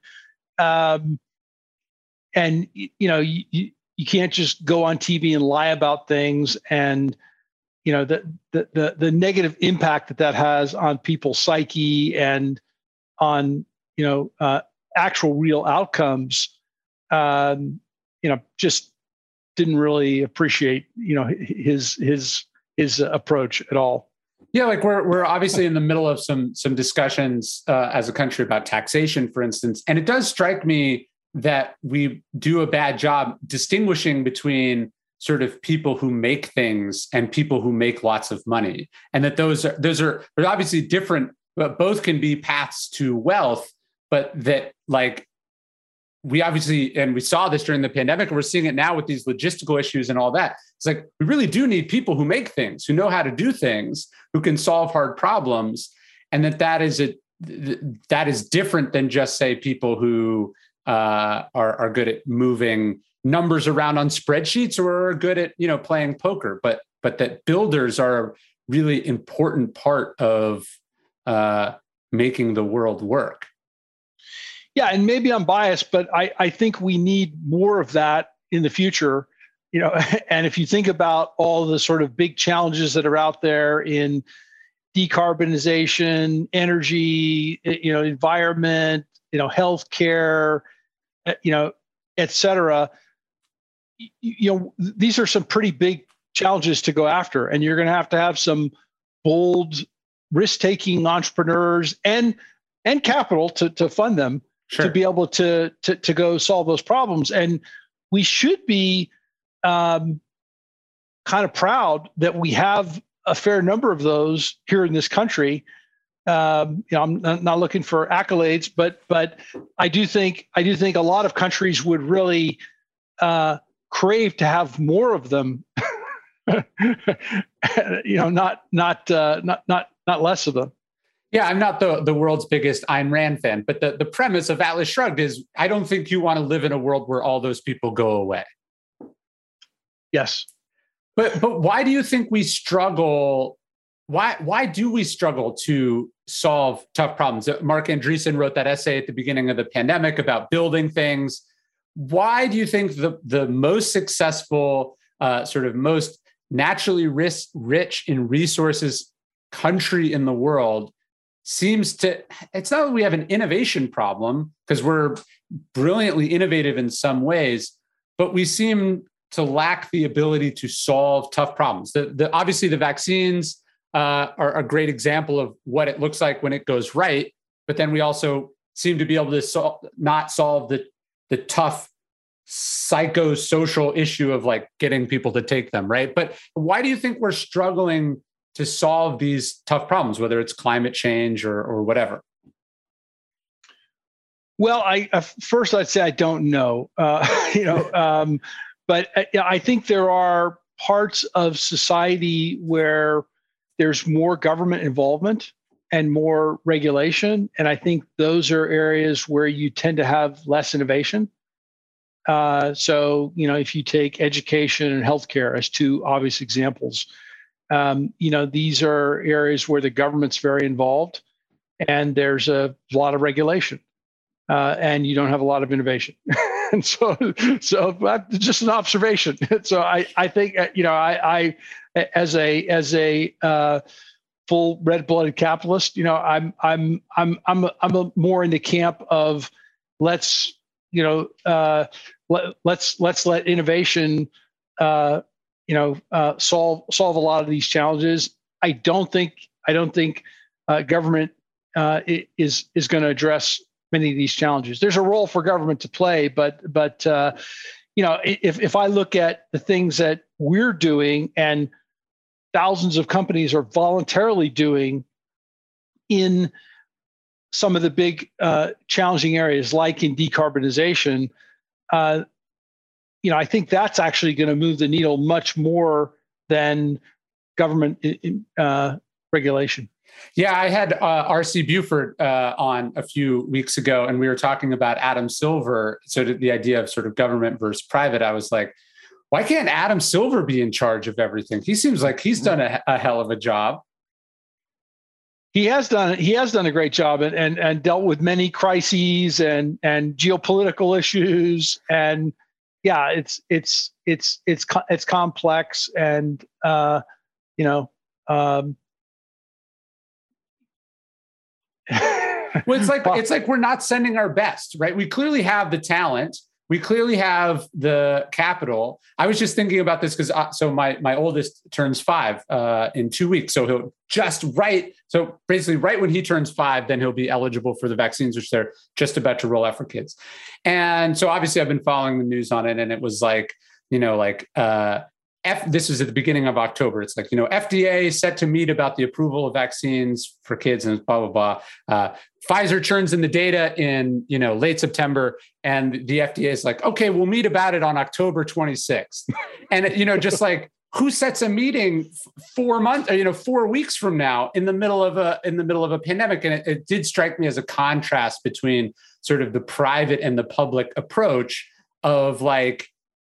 you can't just go on TV and lie about things, and the negative impact that has on people's psyche and on actual real outcomes. Just didn't really appreciate, his approach at all. Yeah, like we're obviously in the middle of some discussions as a country about taxation, for instance, and it does strike me that we do a bad job distinguishing between sort of people who make things and people who make lots of money, and that those are obviously different, but both can be paths to wealth, but that like we obviously, and we saw this during the pandemic, and we're seeing it now with these logistical issues and all that. It's like, we really do need people who make things, who know how to do things, who can solve hard problems. And that is different than just, say, people who are good at moving numbers around on spreadsheets or are good at, playing poker, but that builders are a really important part of making the world work. Yeah, and maybe I'm biased, but I think we need more of that in the future. And if you think about all the sort of big challenges that are out there in decarbonization, energy, environment, healthcare, et cetera, these are some pretty big challenges to go after, and you're going to have some bold, risk-taking entrepreneurs and capital to fund them. Sure. To be able to go solve those problems. And we should be kind of proud that we have a fair number of those here in this country. I'm not looking for accolades, but I do think a lot of countries would really crave to have more of them. Not less of them. Yeah, I'm not the world's biggest Ayn Rand fan, but the premise of Atlas Shrugged is, I don't think you want to live in a world where all those people go away. Yes. But why do you think we struggle? Why do we struggle to solve tough problems? Marc Andreessen wrote that essay at the beginning of the pandemic about building things. Why do you think the most successful, sort of most naturally rich in resources country in the world seems to, it's not that we have an innovation problem, because we're brilliantly innovative in some ways, but we seem to lack the ability to solve tough problems. Obviously, the vaccines are a great example of what it looks like when it goes right, but then we also seem to be able to not solve the tough psychosocial issue of like getting people to take them, right? But why do you think we're struggling to solve these tough problems, whether it's climate change or whatever? Well, first I'd say I don't know, but I think there are parts of society where there's more government involvement and more regulation, and I think those are areas where you tend to have less innovation. So, if you take education and healthcare as two obvious examples, these are areas where the government's very involved and there's a lot of regulation, and you don't have a lot of innovation. And so just an observation. So I think, I as a full red-blooded capitalist, I'm more in the camp of let's let innovation solve a lot of these challenges. I don't think government is going to address many of these challenges. There's a role for government to play, but if I look at the things that we're doing and thousands of companies are voluntarily doing in some of the big challenging areas, like in decarbonization, I think that's actually going to move the needle much more than government regulation. Yeah, I had R.C. Buford on a few weeks ago, and we were talking about Adam Silver. So the idea of sort of government versus private, I was like, why can't Adam Silver be in charge of everything? He seems like he's done a hell of a job. He has done a great job and dealt with many crises and geopolitical issues, and yeah, it's complex, and well, it's like we're not sending our best, right? We clearly have the talent. We clearly have the capital. I was just thinking about this because so my oldest turns 5 in 2 weeks. So he'll so basically right when he turns 5, then he'll be eligible for the vaccines, which they're just about to roll out for kids. And so obviously I've been following the news on it, and it was like, this was at the beginning of October. It's like, FDA set to meet about the approval of vaccines for kids and blah, blah, blah. Pfizer turns in the data in, late September, And the FDA is like, okay, we'll meet about it on October 26th. And, just like, who sets a meeting 4 months, 4 weeks from now in the middle of a pandemic? And it did strike me as a contrast between sort of the private and the public approach of like,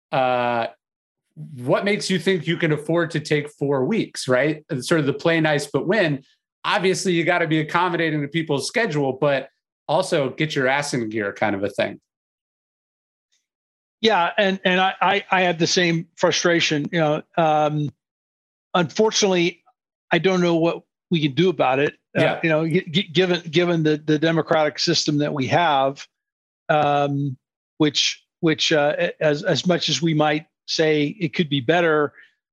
what makes you think you can afford to take 4 weeks, right? Sort of the play nice but win. Obviously, you got to be accommodating to people's schedule, but also get your ass in gear kind of a thing. Yeah, and I had the same frustration. Unfortunately, I don't know what we can do about it. Yeah. Given the democratic system that we have, which as much as we might say it could be better,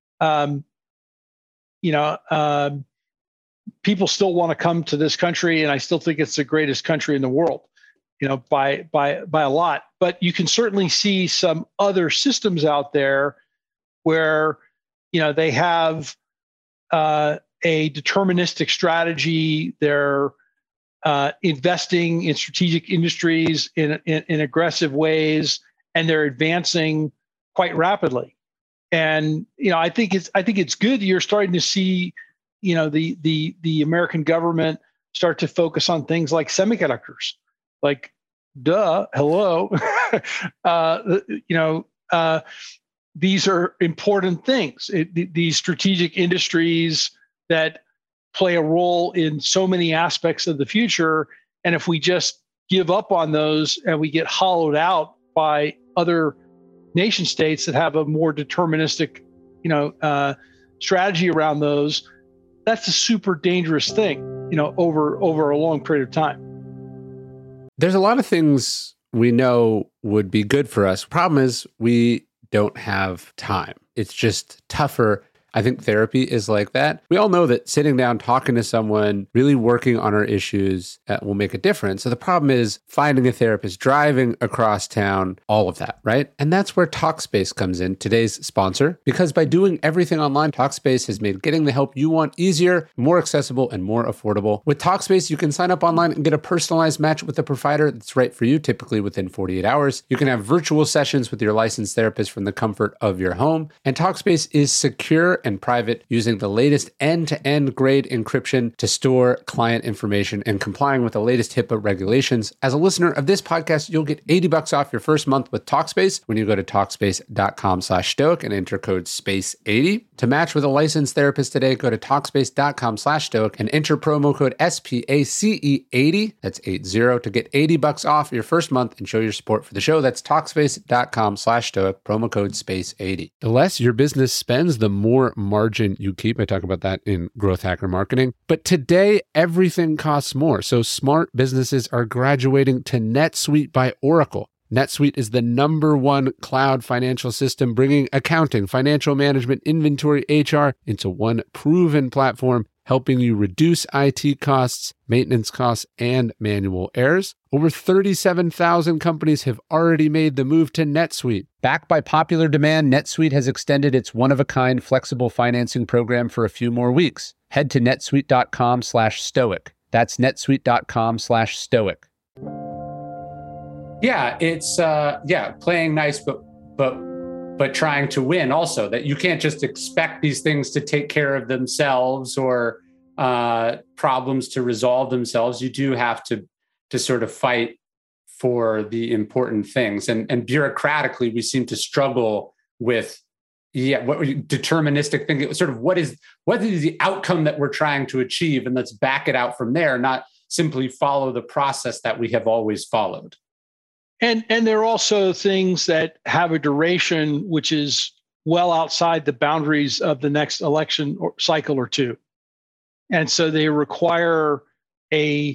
people still want to come to this country, and I still think it's the greatest country in the world. By a lot. But you can certainly see some other systems out there where, they have a deterministic strategy. They're investing in strategic industries in aggressive ways, and they're advancing quite rapidly. And I think it's good that you're starting to see, the American government start to focus on things like semiconductors. Like, hello. These are important things. These strategic industries that play a role in so many aspects of the future. And if we just give up on those and we get hollowed out by other nation states that have a more deterministic, strategy around those, that's a super dangerous thing, over a long period of time. There's a lot of things we know would be good for us. Problem is we don't have time. It's just tougher. I think therapy is like that. We all know that sitting down, talking to someone, really working on our issues will make a difference. So the problem is finding a therapist, driving across town, all of that, right? And that's where Talkspace comes in, today's sponsor, because by doing everything online, Talkspace has made getting the help you want easier, more accessible, and more affordable. With Talkspace, you can sign up online and get a personalized match with a provider that's right for you, typically within 48 hours. You can have virtual sessions with your licensed therapist from the comfort of your home. And Talkspace is secure and private, using the latest end-to-end grade encryption to store client information and complying with the latest HIPAA regulations. As a listener of this podcast, you'll get $80 off your first month with Talkspace when you go to Talkspace.com/stoic and enter code SPACE80. To match with a licensed therapist today, go to Talkspace.com/stoic and enter promo code SPACE80, that's 80, to get $80 off your first month and show your support for the show. That's Talkspace.com/stoic, promo code SPACE80. The less your business spends, the more margin you keep. I talk about that in Growth Hacker Marketing. But today, everything costs more. So smart businesses are graduating to NetSuite by Oracle. NetSuite is the #1 cloud financial system, bringing accounting, financial management, inventory, HR into one proven platform, helping you reduce IT costs, maintenance costs, and manual errors. Over 37,000 companies have already made the move to NetSuite. Backed by popular demand, NetSuite has extended its one-of-a-kind flexible financing program for a few more weeks. Head to netsuite.com/stoic. That's netsuite.com/stoic. Yeah, it's playing nice, but trying to win also. That you can't just expect these things to take care of themselves or problems to resolve themselves. You do have to sort of fight for the important things. And bureaucratically, we seem to struggle with deterministic thinking. Sort of what is the outcome that we're trying to achieve, and let's back it out from there, not simply follow the process that we have always followed. And there are also things that have a duration which is well outside the boundaries of the next election or cycle or two, and so they require a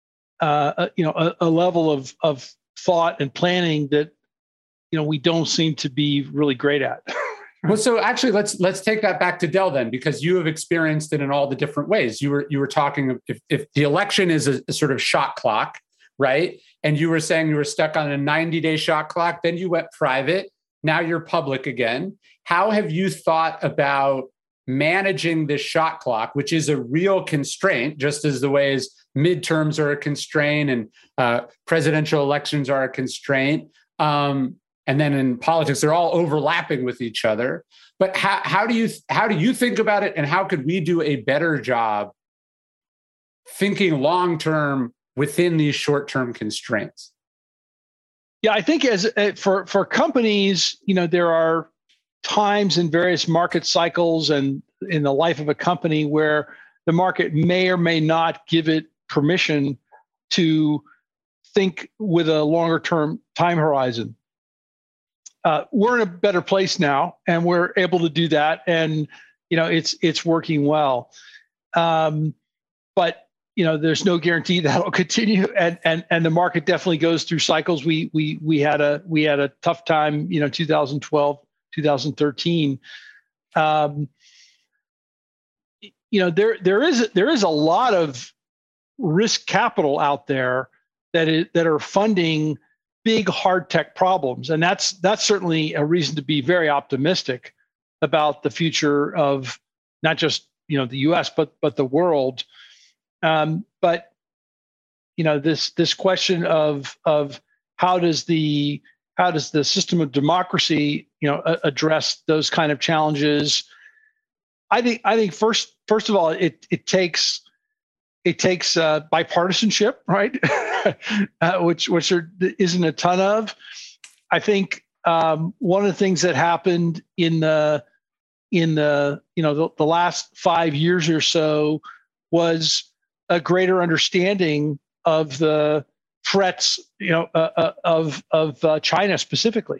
level of thought and planning that we don't seem to be really great at. Well, so actually, let's take that back to Del then, because you have experienced it in all the different ways. You were talking if the election is a sort of shot clock, right? And you were saying you were stuck on a 90-day shot clock. Then you went private. Now you're public again. How have you thought about managing this shot clock, which is a real constraint, just as the ways midterms are a constraint and presidential elections are a constraint. And then in politics, they're all overlapping with each other. But how do you think about it, and how could we do a better job thinking long term within these short term constraints? Yeah, I think for companies, there are times in various market cycles and in the life of a company where the market may or may not give it permission to think with a longer term time horizon. We're in a better place now, and we're able to do that, and it's working well. But there's no guarantee that'll continue, and the market definitely goes through cycles. We had a tough time, 2012, 2013. There is a lot of risk capital out there that are funding big hard tech problems, and that's certainly a reason to be very optimistic about the future of not just the U.S. but the world. But this question of how does the system of democracy address those kind of challenges? I think first of all it takes bipartisanship, right? which there isn't a ton of. I think one of the things that happened in the last 5 years or so was a greater understanding of the threats, of China specifically,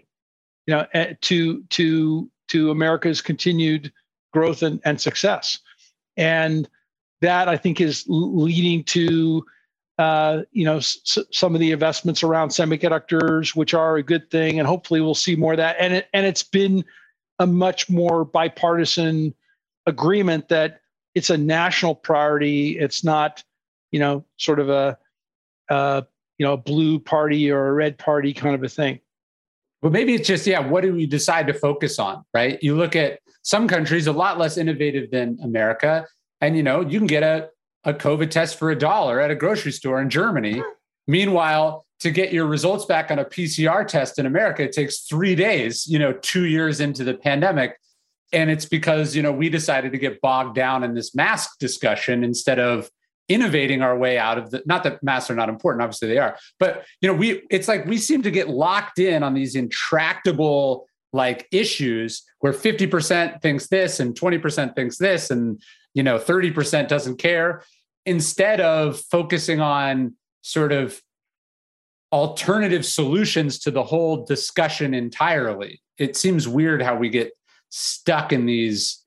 to America's continued growth and success, and that I think is leading to some of the investments around semiconductors, which are a good thing, and hopefully we'll see more of that. And it's been a much more bipartisan agreement that it's a national priority. It's not, sort of a blue party or a red party kind of a thing. Well, maybe it's just, what do we decide to focus on, right? You look at some countries a lot less innovative than America, and you can get a COVID test for $1 at a grocery store in Germany. Meanwhile, to get your results back on a PCR test in America, it takes 3 days, 2 years into the pandemic. And it's because, we decided to get bogged down in this mask discussion instead of innovating our way out of not that masks are not important, obviously they are, but, it's like we seem to get locked in on these intractable issues where 50% thinks this and 20% thinks this and, 30% doesn't care, instead of focusing on sort of alternative solutions to the whole discussion entirely. It seems weird how we get stuck in these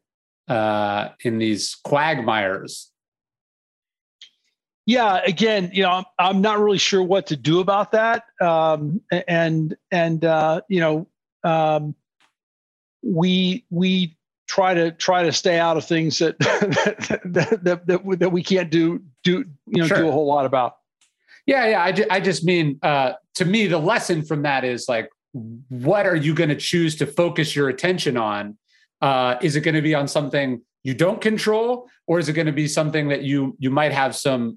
quagmires. Yeah, again, I'm not really sure what to do about that. We try to stay out of things that we can't do Sure. do a whole lot about. Yeah. I just mean, to me, the lesson from that is what are you going to choose to focus your attention on? Is it going to be on something you don't control, or is it going to be something that you might have some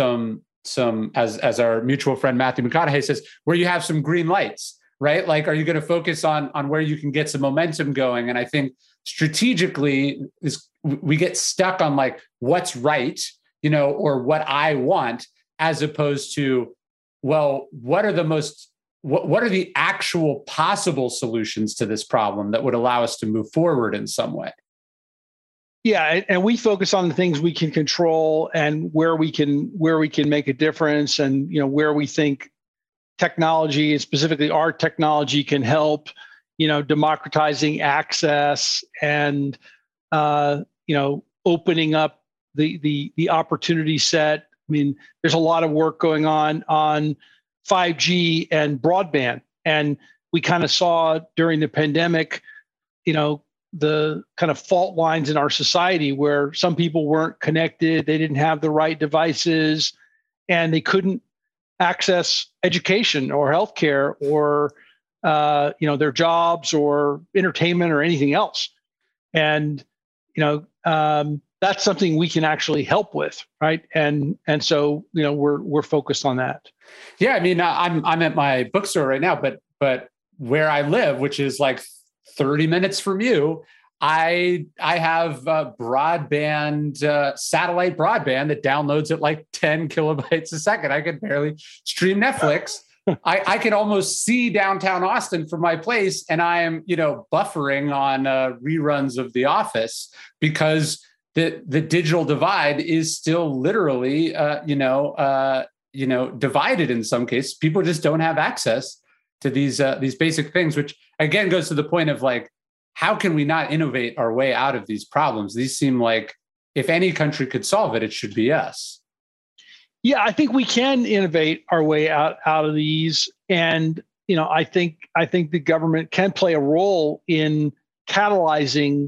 as our mutual friend Matthew McConaughey says, where you have some green lights, right? Are you going to focus on where you can get some momentum going? And I think strategically we get stuck on what's right, or what I want, as opposed to, well, what are the actual possible solutions to this problem that would allow us to move forward in some way? Yeah, and we focus on the things we can control and where we can make a difference, and where we think technology, and specifically our technology, can help. Democratizing access and opening up the opportunity set. I mean, there's a lot of work going on 5G and broadband, and we kind of saw during the pandemic, the kind of fault lines in our society where some people weren't connected, they didn't have the right devices, and they couldn't access education or healthcare or their jobs or entertainment or anything else. And that's something we can actually help with, right? And so we're focused on that. Yeah, I mean, I'm at my bookstore right now, but where I live, which is like 30 minutes from you, I have broadband, satellite broadband that downloads at like 10 kilobytes a second. I could barely stream Netflix. I could almost see downtown Austin from my place, and I am, buffering on reruns of The Office because the digital divide is still literally, divided in some cases. People just don't have access to these basic things, which again goes to the point of like, how can we not innovate our way out of these problems? These seem like if any country could solve it, it should be us. Yeah, I think we can innovate our way out of these, and I think the government can play a role in catalyzing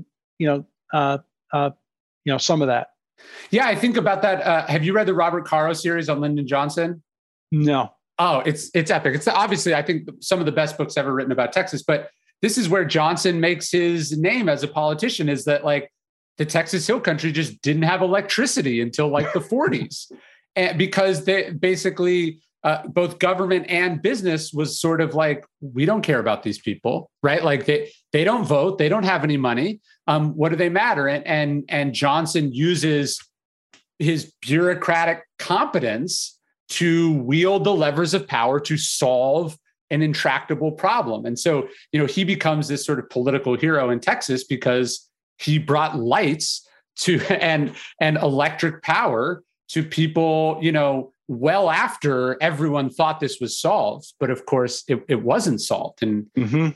some of that. Yeah, I think about that. Have you read the Robert Caro series on Lyndon Johnson? No. Oh, it's epic. It's obviously, I think, some of the best books ever written about Texas, but this is where Johnson makes his name as a politician, is that like the Texas Hill Country just didn't have electricity until like the 40s. And because they basically both government and business was sort of like, we don't care about these people, right? Like they don't vote, they don't have any money. What do they matter? And Johnson uses his bureaucratic competence to wield the levers of power to solve an intractable problem. And so, he becomes this sort of political hero in Texas because he brought lights to and electric power to people, well after everyone thought this was solved. But of course, it wasn't solved. And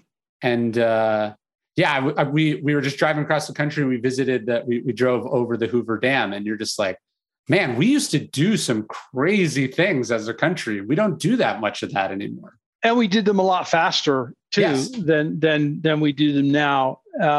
we were just driving across the country. We visited that. We drove over the Hoover Dam, and you're just like, man, we used to do some crazy things as a country. We don't do that much of that anymore. And we did them a lot faster too. Yes. than we do them now.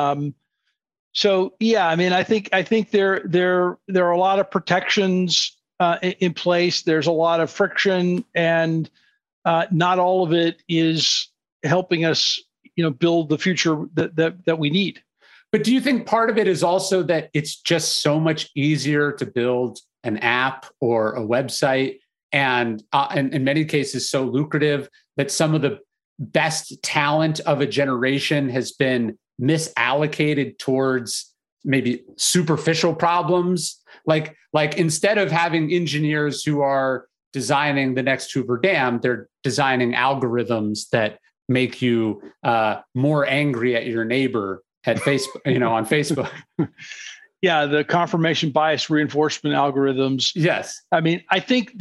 So yeah, I mean, I think there are a lot of protections in place. There's a lot of friction, and not all of it is helping us, build the future that we need. But do you think part of it is also that it's just so much easier to build an app or a website, and in many cases so lucrative that some of the best talent of a generation has been misallocated towards maybe superficial problems? Like instead of having engineers who are designing the next Hoover Dam, they're designing algorithms that make you more angry at your neighbor at Facebook, on Facebook. Yeah, the confirmation bias reinforcement algorithms. Yes. I mean, I think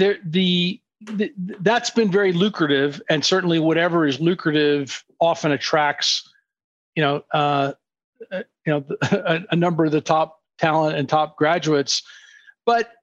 that's been very lucrative, and certainly whatever is lucrative often attracts, a number of the top talent and top graduates. But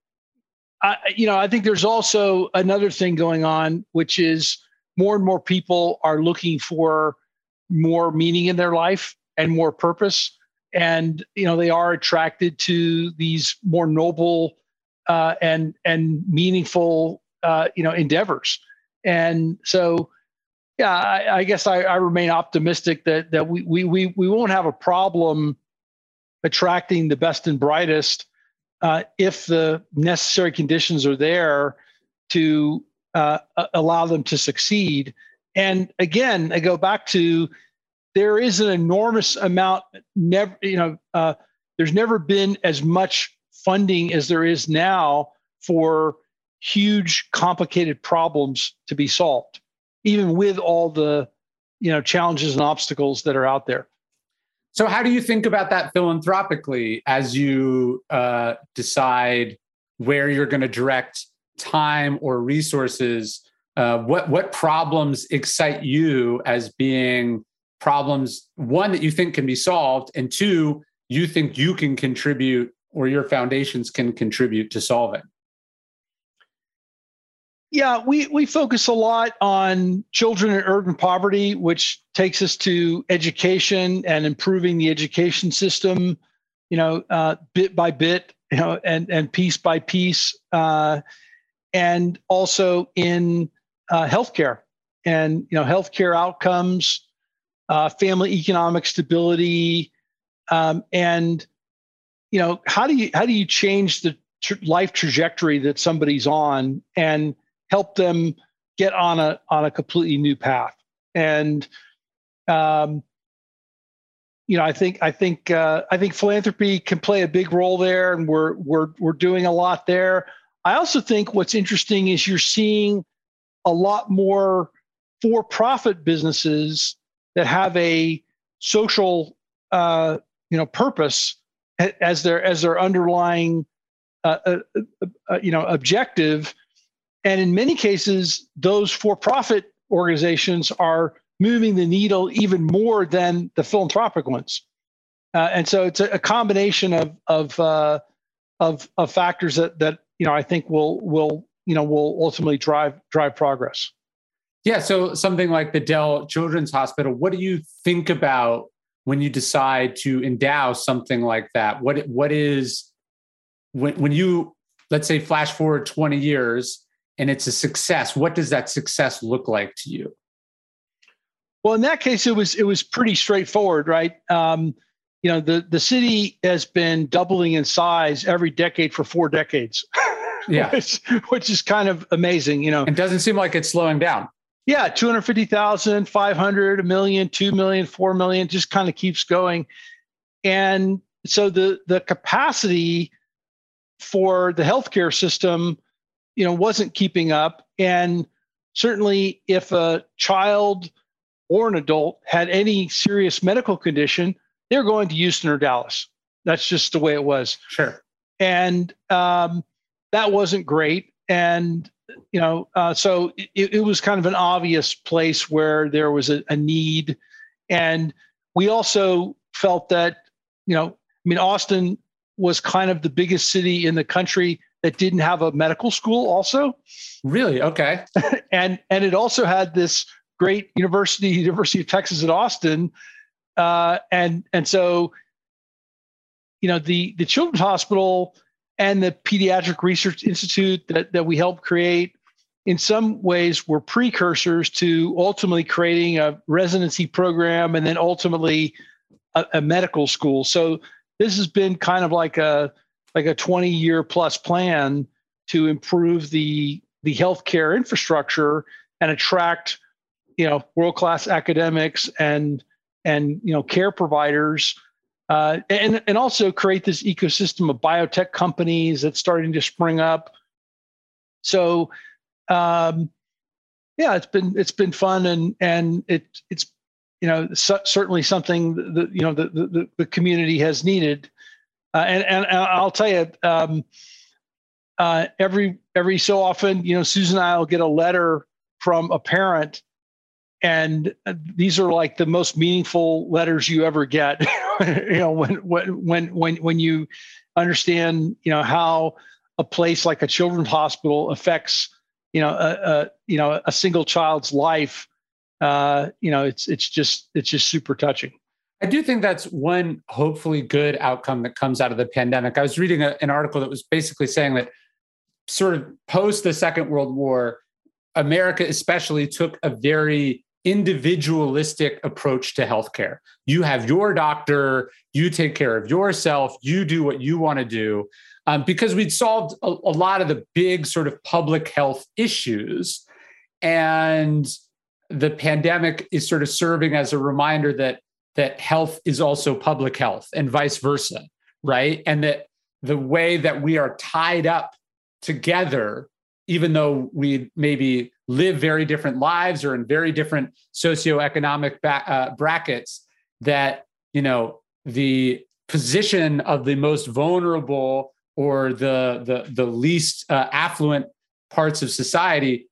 I think there's also another thing going on, which is more and more people are looking for more meaning in their life and more purpose, and they are attracted to these more noble and meaningful endeavors. And so, yeah, I guess I remain optimistic that we won't have a problem attracting the best and brightest if the necessary conditions are there to allow them to succeed. And again, I go back to, there is an enormous amount. There's never been as much funding as there is now for huge, complicated problems to be solved, even with all the challenges and obstacles that are out there. So how do you think about that philanthropically as you decide where you're going to direct time or resources? What problems excite you as being problems, one, that you think can be solved, and two, you think you can contribute or your foundations can contribute to solving? Yeah, we focus a lot on children in urban poverty, which takes us to education and improving the education system, bit by bit, and piece by piece, and also in healthcare and healthcare outcomes, family economic stability, and how do you change the life trajectory that somebody's on and help them get on a completely new path? And I think philanthropy can play a big role there, and we're doing a lot there. I also think what's interesting is you're seeing a lot more for-profit businesses that have a social purpose as their underlying objective, and in many cases those for-profit organizations are moving the needle even more than the philanthropic ones, and so it's a combination of factors that I think will ultimately drive progress. Yeah. So something like the Dell Children's Hospital, what do you think about when you decide to endow something like that? What is, when you, let's say, flash forward 20 years and it's a success, what does that success look like to you? Well, in that case, it was pretty straightforward, right? The city has been doubling in size every decade for 4 decades. Yeah, which is kind of amazing, It doesn't seem like it's slowing down. Yeah, 250,000, 500, 1 million, 2 million, 4 million, just kind of keeps going. And so the capacity for the healthcare system, wasn't keeping up. And certainly if a child or an adult had any serious medical condition, they're going to Houston or Dallas. That's just the way it was. Sure. And that wasn't great. And so it was kind of an obvious place where there was a need. And we also felt that, Austin was kind of the biggest city in the country that didn't have a medical school also. Really? Okay. and it also had this great University of Texas at Austin. And so, the Children's Hospital and the Pediatric Research Institute that we helped create, in some ways, were precursors to ultimately creating a residency program and then ultimately a medical school. So this has been kind of like a 20-year plus plan to improve the healthcare infrastructure and attract world-class academics and care providers. And also create this ecosystem of biotech companies that's starting to spring up. So, it's been fun, and it's certainly something that the community has needed. And I'll tell you, every so often, Susan and I will get a letter from a parent. And these are like the most meaningful letters you ever get. When you understand, how a place like a children's hospital affects, a single child's life. It's just super touching. I do think that's one hopefully good outcome that comes out of the pandemic. I was reading an article that was basically saying that sort of post the Second World War, America especially took a very individualistic approach to healthcare. You have your doctor, you take care of yourself, you do what you want to do, because we'd solved a lot of the big sort of public health issues. And the pandemic is sort of serving as a reminder that health is also public health and vice versa, right? And that the way that we are tied up together, even though we maybe live very different lives or in very different socioeconomic brackets, that, the position of the most vulnerable or the least affluent parts of society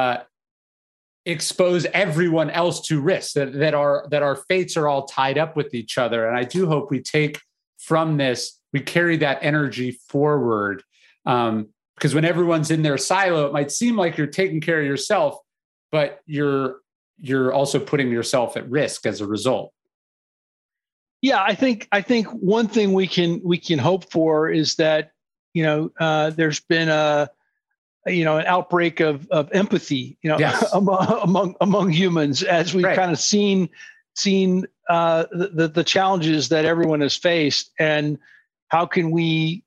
expose everyone else to risks, that our fates are all tied up with each other. And I do hope we take from this, we carry that energy forward. Because when everyone's in their silo, it might seem like you're taking care of yourself, but you're also putting yourself at risk as a result. Yeah, I think one thing we can hope for is that there's been an outbreak of empathy, yes. among humans, as we've kind of seen the challenges that everyone has faced, and how can we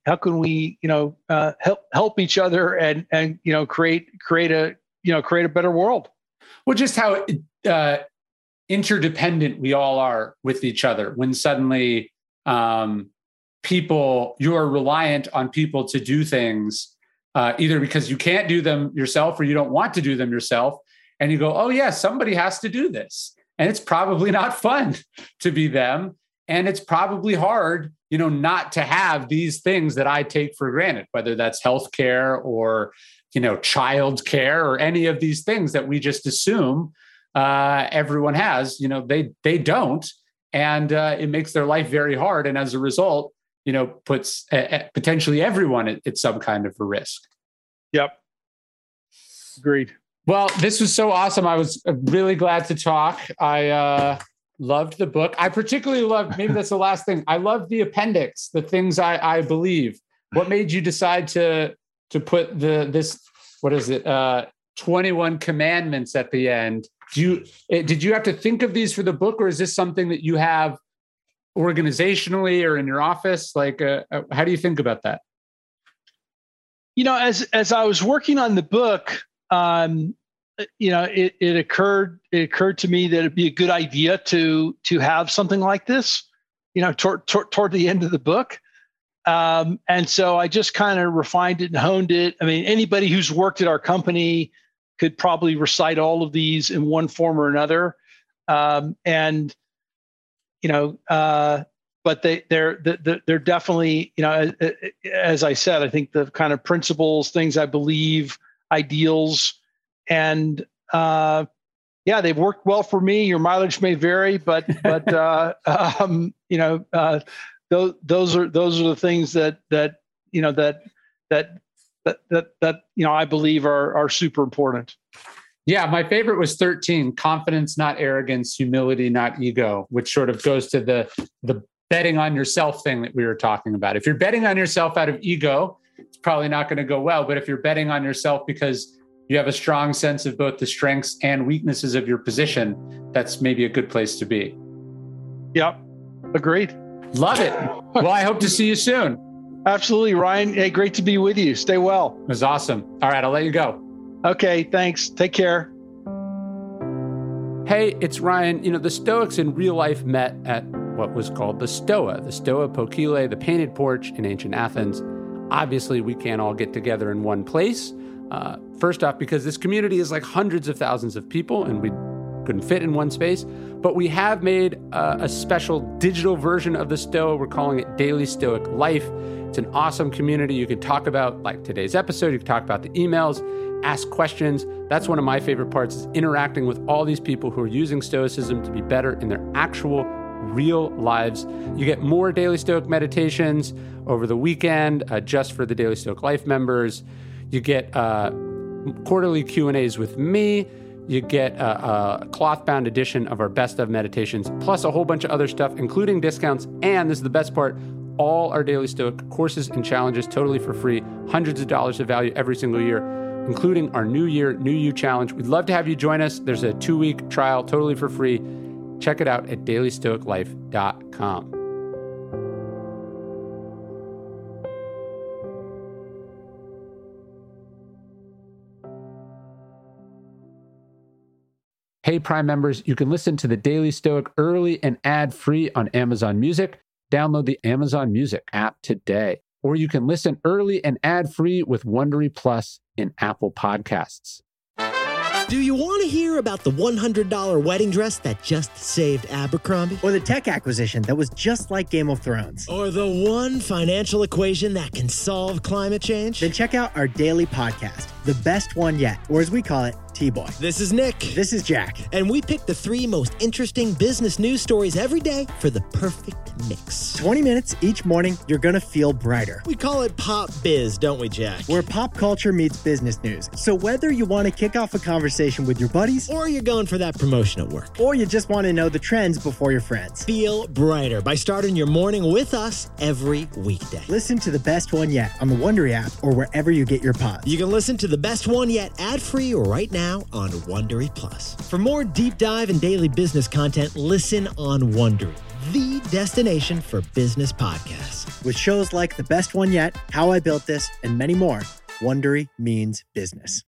help each other and create a better world. Well, just how interdependent we all are with each other. When suddenly you are reliant on people to do things, either because you can't do them yourself or you don't want to do them yourself, and you go, oh yeah, somebody has to do this, and it's probably not fun to be them, and it's probably hard, not to have these things that I take for granted, whether that's healthcare or child care or any of these things that we just assume everyone has. They don't, and it makes their life very hard, and as a result, puts potentially everyone at some kind of a risk. Yep. Agreed. Well, this was so awesome. I was really glad to talk. I loved the book. I particularly loved, maybe that's the last thing, I loved the appendix, the things I believe. What made you decide to put this 21 commandments at the end? Did you have to think of these for the book, or is this something that you have organizationally or in your office? Like, how do you think about that? As I was working on the book, it occurred to me that it'd be a good idea to have something like this, toward the end of the book. And so I just kind of refined it and honed it. I mean, anybody who's worked at our company could probably recite all of these in one form or another. But they're definitely, as I said, I think the kind of principles, things I believe, ideals, and they've worked well for me. Your mileage may vary, but those are the things that I believe are super important. Yeah, my favorite was 13, confidence, not arrogance, humility, not ego, which sort of goes to the betting on yourself thing that we were talking about. If you're betting on yourself out of ego, it's probably not going to go well. But if you're betting on yourself because you have a strong sense of both the strengths and weaknesses of your position, that's maybe a good place to be. Yep. Agreed. Love it. Well, I hope to see you soon. Absolutely, Ryan. Hey, great to be with you. Stay well. It was awesome. All right, I'll let you go. Okay, thanks. Take care. Hey, it's Ryan. The Stoics in real life met at what was called the Stoa Poikile, the painted porch in ancient Athens. Obviously, we can't all get together in one place. First off, because this community is like hundreds of thousands of people and we couldn't fit in one space. But we have made a special digital version of the Stoa. We're calling it Daily Stoic Life. It's an awesome community. You can talk about, like today's episode, you can talk about the emails, ask questions. That's one of my favorite parts, is interacting with all these people who are using Stoicism to be better in their actual real lives. You get more Daily Stoic meditations over the weekend, just for the Daily Stoic Life members. You get quarterly Q&As with me. You get a cloth-bound edition of our best of meditations, plus a whole bunch of other stuff, including discounts. And this is the best part, all our Daily Stoic courses and challenges totally for free, hundreds of dollars of value every single year, including our New Year, New You Challenge. We'd love to have you join us. There's a 2-week trial totally for free. Check it out at dailystoiclife.com. Hey, Prime members, you can listen to the Daily Stoic early and ad-free on Amazon Music. Download the Amazon Music app today. Or you can listen early and ad-free with Wondery Plus in Apple Podcasts. Do you want to hear about the $100 wedding dress that just saved Abercrombie? Or the tech acquisition that was just like Game of Thrones? Or the one financial equation that can solve climate change? Then check out our daily podcast, The Best One Yet, or as we call it, T-Boy. This is Nick. This is Jack. And we pick the 3 most interesting business news stories every day for the perfect mix. 20 minutes each morning, you're going to feel brighter. We call it Pop Biz, don't we, Jack? Where pop culture meets business news. So whether you want to kick off a conversation with your buddies, or you're going for that promotion at work, or you just want to know the trends before your friends, feel brighter by starting your morning with us every weekday. Listen to The Best One Yet on the Wondery app or wherever you get your pods. You can listen to The Best One Yet ad-free right now on Wondery Plus. For more deep dive and daily business content, listen on Wondery, the destination for business podcasts. With shows like The Best One Yet, How I Built This, and many more, Wondery means business.